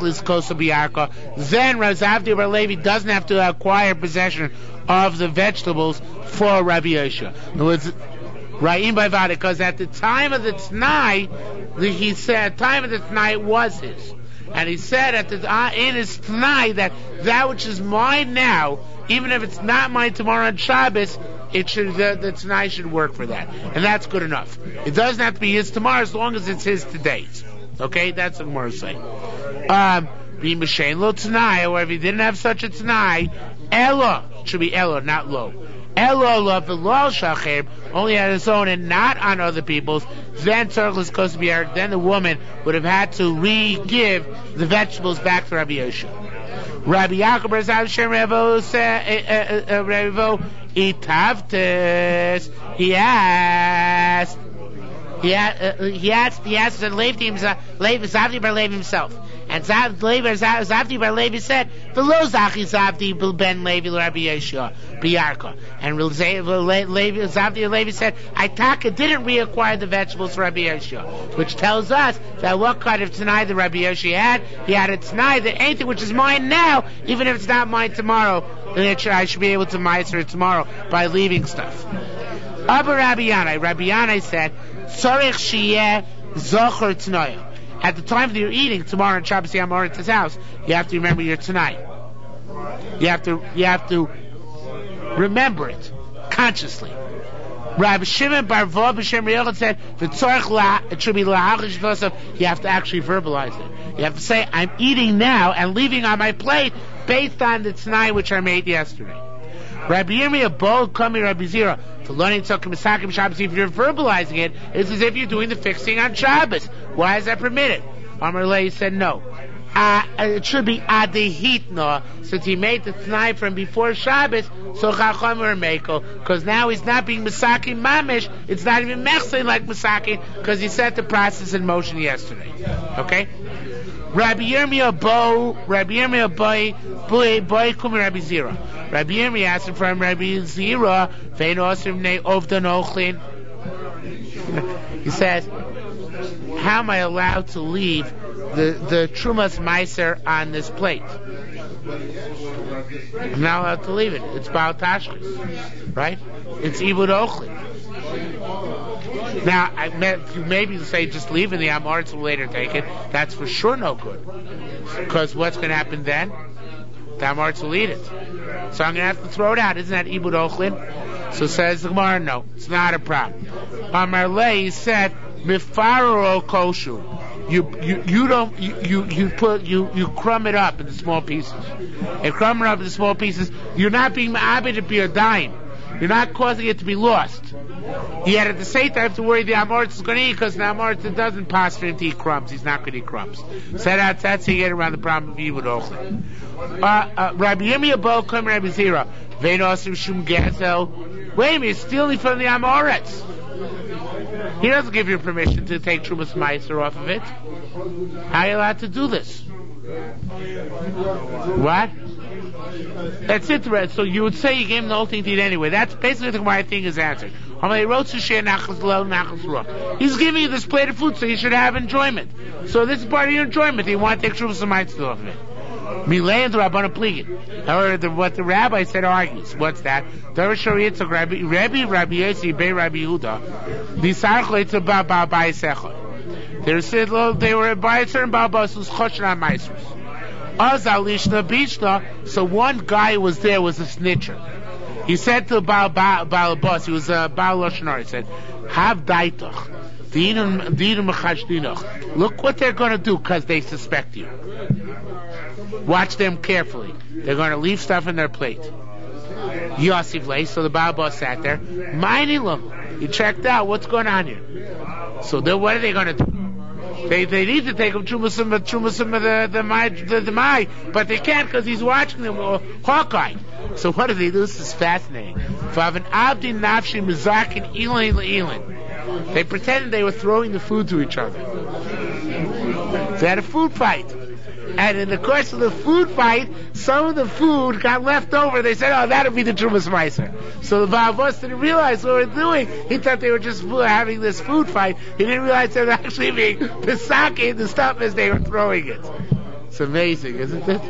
Razavdi Bar Levi doesn't have to acquire possession of the vegetables for Rabbi Yeshua. In other words, Ra'im by Vada, because at the time of the Tanai, he said, time of the Tanai was his. And he said in his Tanai that which is mine now, even if it's not mine tomorrow on Shabbos, it should the Tanai should work for that, and that's good enough. It doesn't have to be his tomorrow as long as it's his today. Okay, that's what Gemara is saying. Be Mishain lo Tanai, or if he didn't have such a Tanai, Ella should be Ella, not lo. Ella lo v'lo shachem, only on his own and not on other people's. Then Tzarchlis goes to be Eric. Then the woman would have had to re-give the vegetables back to Rabbi Yeshua. Rabbi Yaakov Razav Shem Revo Itavtes. He asked, and Zavdi Bar Levi himself. And Zavdi Bar Levi said, "V'lo Zachi Zavdi ben Levi Rabbi Yeshua Biyarka." And Zavdi Bar Levi said, "Itaka didn't reacquire the vegetables for Rabbi Yeshua," which tells us that what kind of Tanai the Rabbi Yeshua had? He had a Tanai that anything which is mine now, even if it's not mine tomorrow, then I should be able to meiser it tomorrow by leaving stuff. Abba Rabbi Yanai said, "Tzarich sheyeh zocher tanoya." At the time that you're eating tomorrow in Shabbos Yom Ha'aretz's house, you have to remember your Tanai. You have to remember it consciously. Rabbi Shimon Bar Vah B'Shem Re'Yochad said, it should be lahachish v'osav. You have to actually verbalize it. You have to say, I'm eating now and leaving on my plate based on the Tanai which I made yesterday. Rabbi Yirmiyah Bo Kami Rabbi Zira. For learning Tzokim Misakim Shabbos, if you're verbalizing it, it's as if you're doing the fixing on Shabbos. Why is that permitted? Amar Lei said no. It should be adehitna, since he made the Tanai from before Shabbos, so Chachomer Meiko, because now he's not being Misakim Mamish, it's not even Mechsein like Misakim, because he set the process in motion yesterday. Okay? Rabbi Yirmiyah boy kum Rabbi Zira. Rabbi Yirmiyah asked him from Rabbi Zira, vein osim ne ovdan ochlin. He says, how am I allowed to leave the Trumas Meiser on this plate? I'm not allowed to leave it. It's Baal Tashchis, right? It's Ibud Ochli. Now, maybe you say just leave it, the Amoritz will later take it. That's for sure no good. Because what's going to happen then? The Amoritz will eat it. So I'm going to have to throw it out. Isn't that Ibud Ochlin? So says the Gemara, no, it's not a problem. Amar Lei said, Mifaro koshu. You crumb it up into small pieces. And crumb it up into small pieces, you're not being ma'abed to be a dime. You're not causing it to be lost. Yet at the same time, you have to worry the Amoritz is going to eat, because the Amoritz doesn't pass for him to eat crumbs. He's not going to eat crumbs. So that's how you get around the problem of Yibud Ochlin. Rabbi Yirmiyah bo come Rabbi Zira. Vein osim shum gezel. Wait a minute, it's stealing from the Amoritz. He doesn't give you permission to take Trumas Meiser off of it. How are you allowed to do this? What? That's it, Red. So you would say you gave him the whole thing to eat anyway. That's basically the my thing is answered. He's giving you this plate of food, so you should have enjoyment. So this is part of your enjoyment. You want to take Trumas Meiser off of it. However, what the rabbi said argues. What's that? They were by a certain Balbas who's choshen on Maisros. So one guy was there, was a snitcher. He said to Balbas, he was a Baal Loshanar, he said, Have daitach. Look what they're going to do, because they suspect you. Watch them carefully. They're going to leave stuff in their plate. Yosef lay, so the Baal Boss sat there. Minding he checked out what's going on here. So what are they going to do? They need to take him Trumasim the Mai, but they can't because he's watching them Hawkeye. So what do they do? This is fascinating. They pretended they were throwing the food to each other. They had a food fight. And in the course of the food fight, some of the food got left over. They said, that'll be the Trumas Meiser. So the Baal Boss didn't realize what they were doing. He thought they were just having this food fight. He didn't realize they were actually being pisaking the stuff as they were throwing it. It's amazing, isn't it?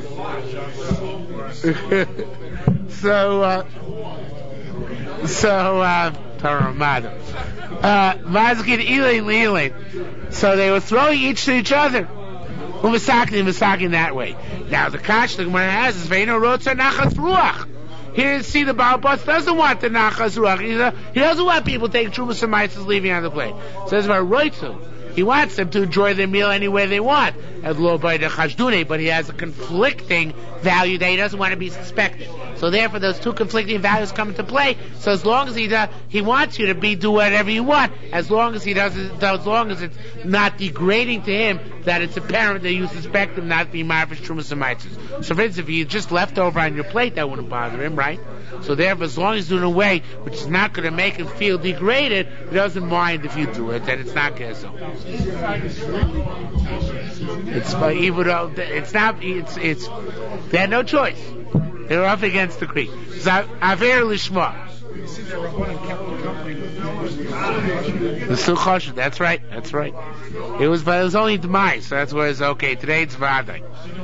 So they were throwing each to each other. Umasakin that way. Now the Kash the Gemara has is Veino Rotza Nachas Ruach. Here, see, the Baal Boss doesn't want the Nachas Ruach. He doesn't want people to take Trumas and Meises leaving on the plate. Says about Roitzu. He wants them to enjoy their meal any way they want, as law by the Chajdune, but he has a conflicting value that he doesn't want to be suspected. So therefore, those two conflicting values come into play. So as long as he wants you to do whatever you want, as long as it's not degrading to him that it's apparent that you suspect him not being marvish Trumas and Meises. So for instance, if you just left over on your plate, that wouldn't bother him, right? So therefore, as long as you do it in a way which is not going to make him feel degraded, he doesn't mind if you do it, and it's not gezel. It's they had no choice. They were up against the creek. Aver lishma. The Suchoshet, that's right. It was only Demai, so that's why it's okay. Today it's Vadai.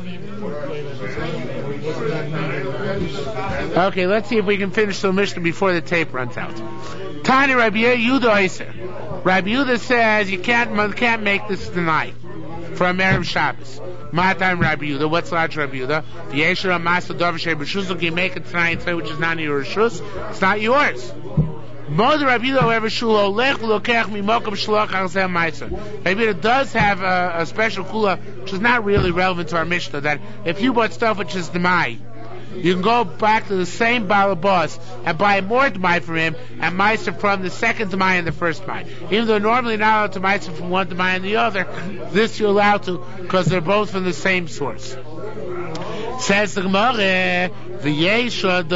Okay, let's see if we can finish the Mishnah before the tape runs out. Tani Rabbi Yehuda Oiser. Rabbi Yehuda says you can't make this tonight from Erev Shabbos. My time, Rabbi Yehuda. What's large Rabbi Yehuda? The Yeshua Master Dovishay B'Shus. Can you make it tonight, which is not your Rishus? It's not yours. Mother Rabbi Yehuda, however, Shulo Lech V'Lokech Mimokom Shloch Alzeh Meiser. Rabbi Yehuda does have a special kula, which is not really relevant to our Mishnah. That if you bought stuff which is Demai, you can go back to the same Baal Boss and buy more Demai from him and Meiser from the second Demai and the first Demai. Even though normally you're not allowed to Meiser from one Demai and the other, this you're allowed to because they're both from the same source. Says the Gemara, V'yeshad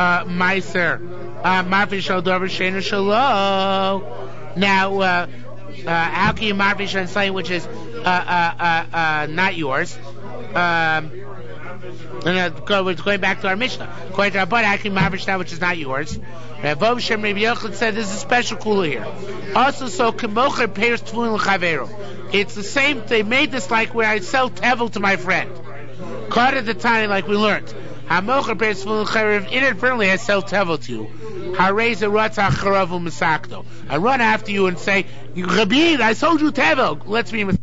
Meiser Mafi Shal Dover Sheinu Shalo. Now, how can you marvish on something which is not yours? Going back to our Mishnah. According to Rabban, how can you marvish that which is not yours? Rav Shem Rabbi Yochanan said there's a special kula here. Also, so kemocher peiros tefillin l'chavero. It's the same. They made this like where I sell tevel to my friend. Caught at the time, like we learned. Hamocher peiros tefillin l'chavero. Inadvertently, I sell tevel to you. Harei zeratzach charavu misakto. I run after you and say, Rabbi, I sold you tevel. Let's be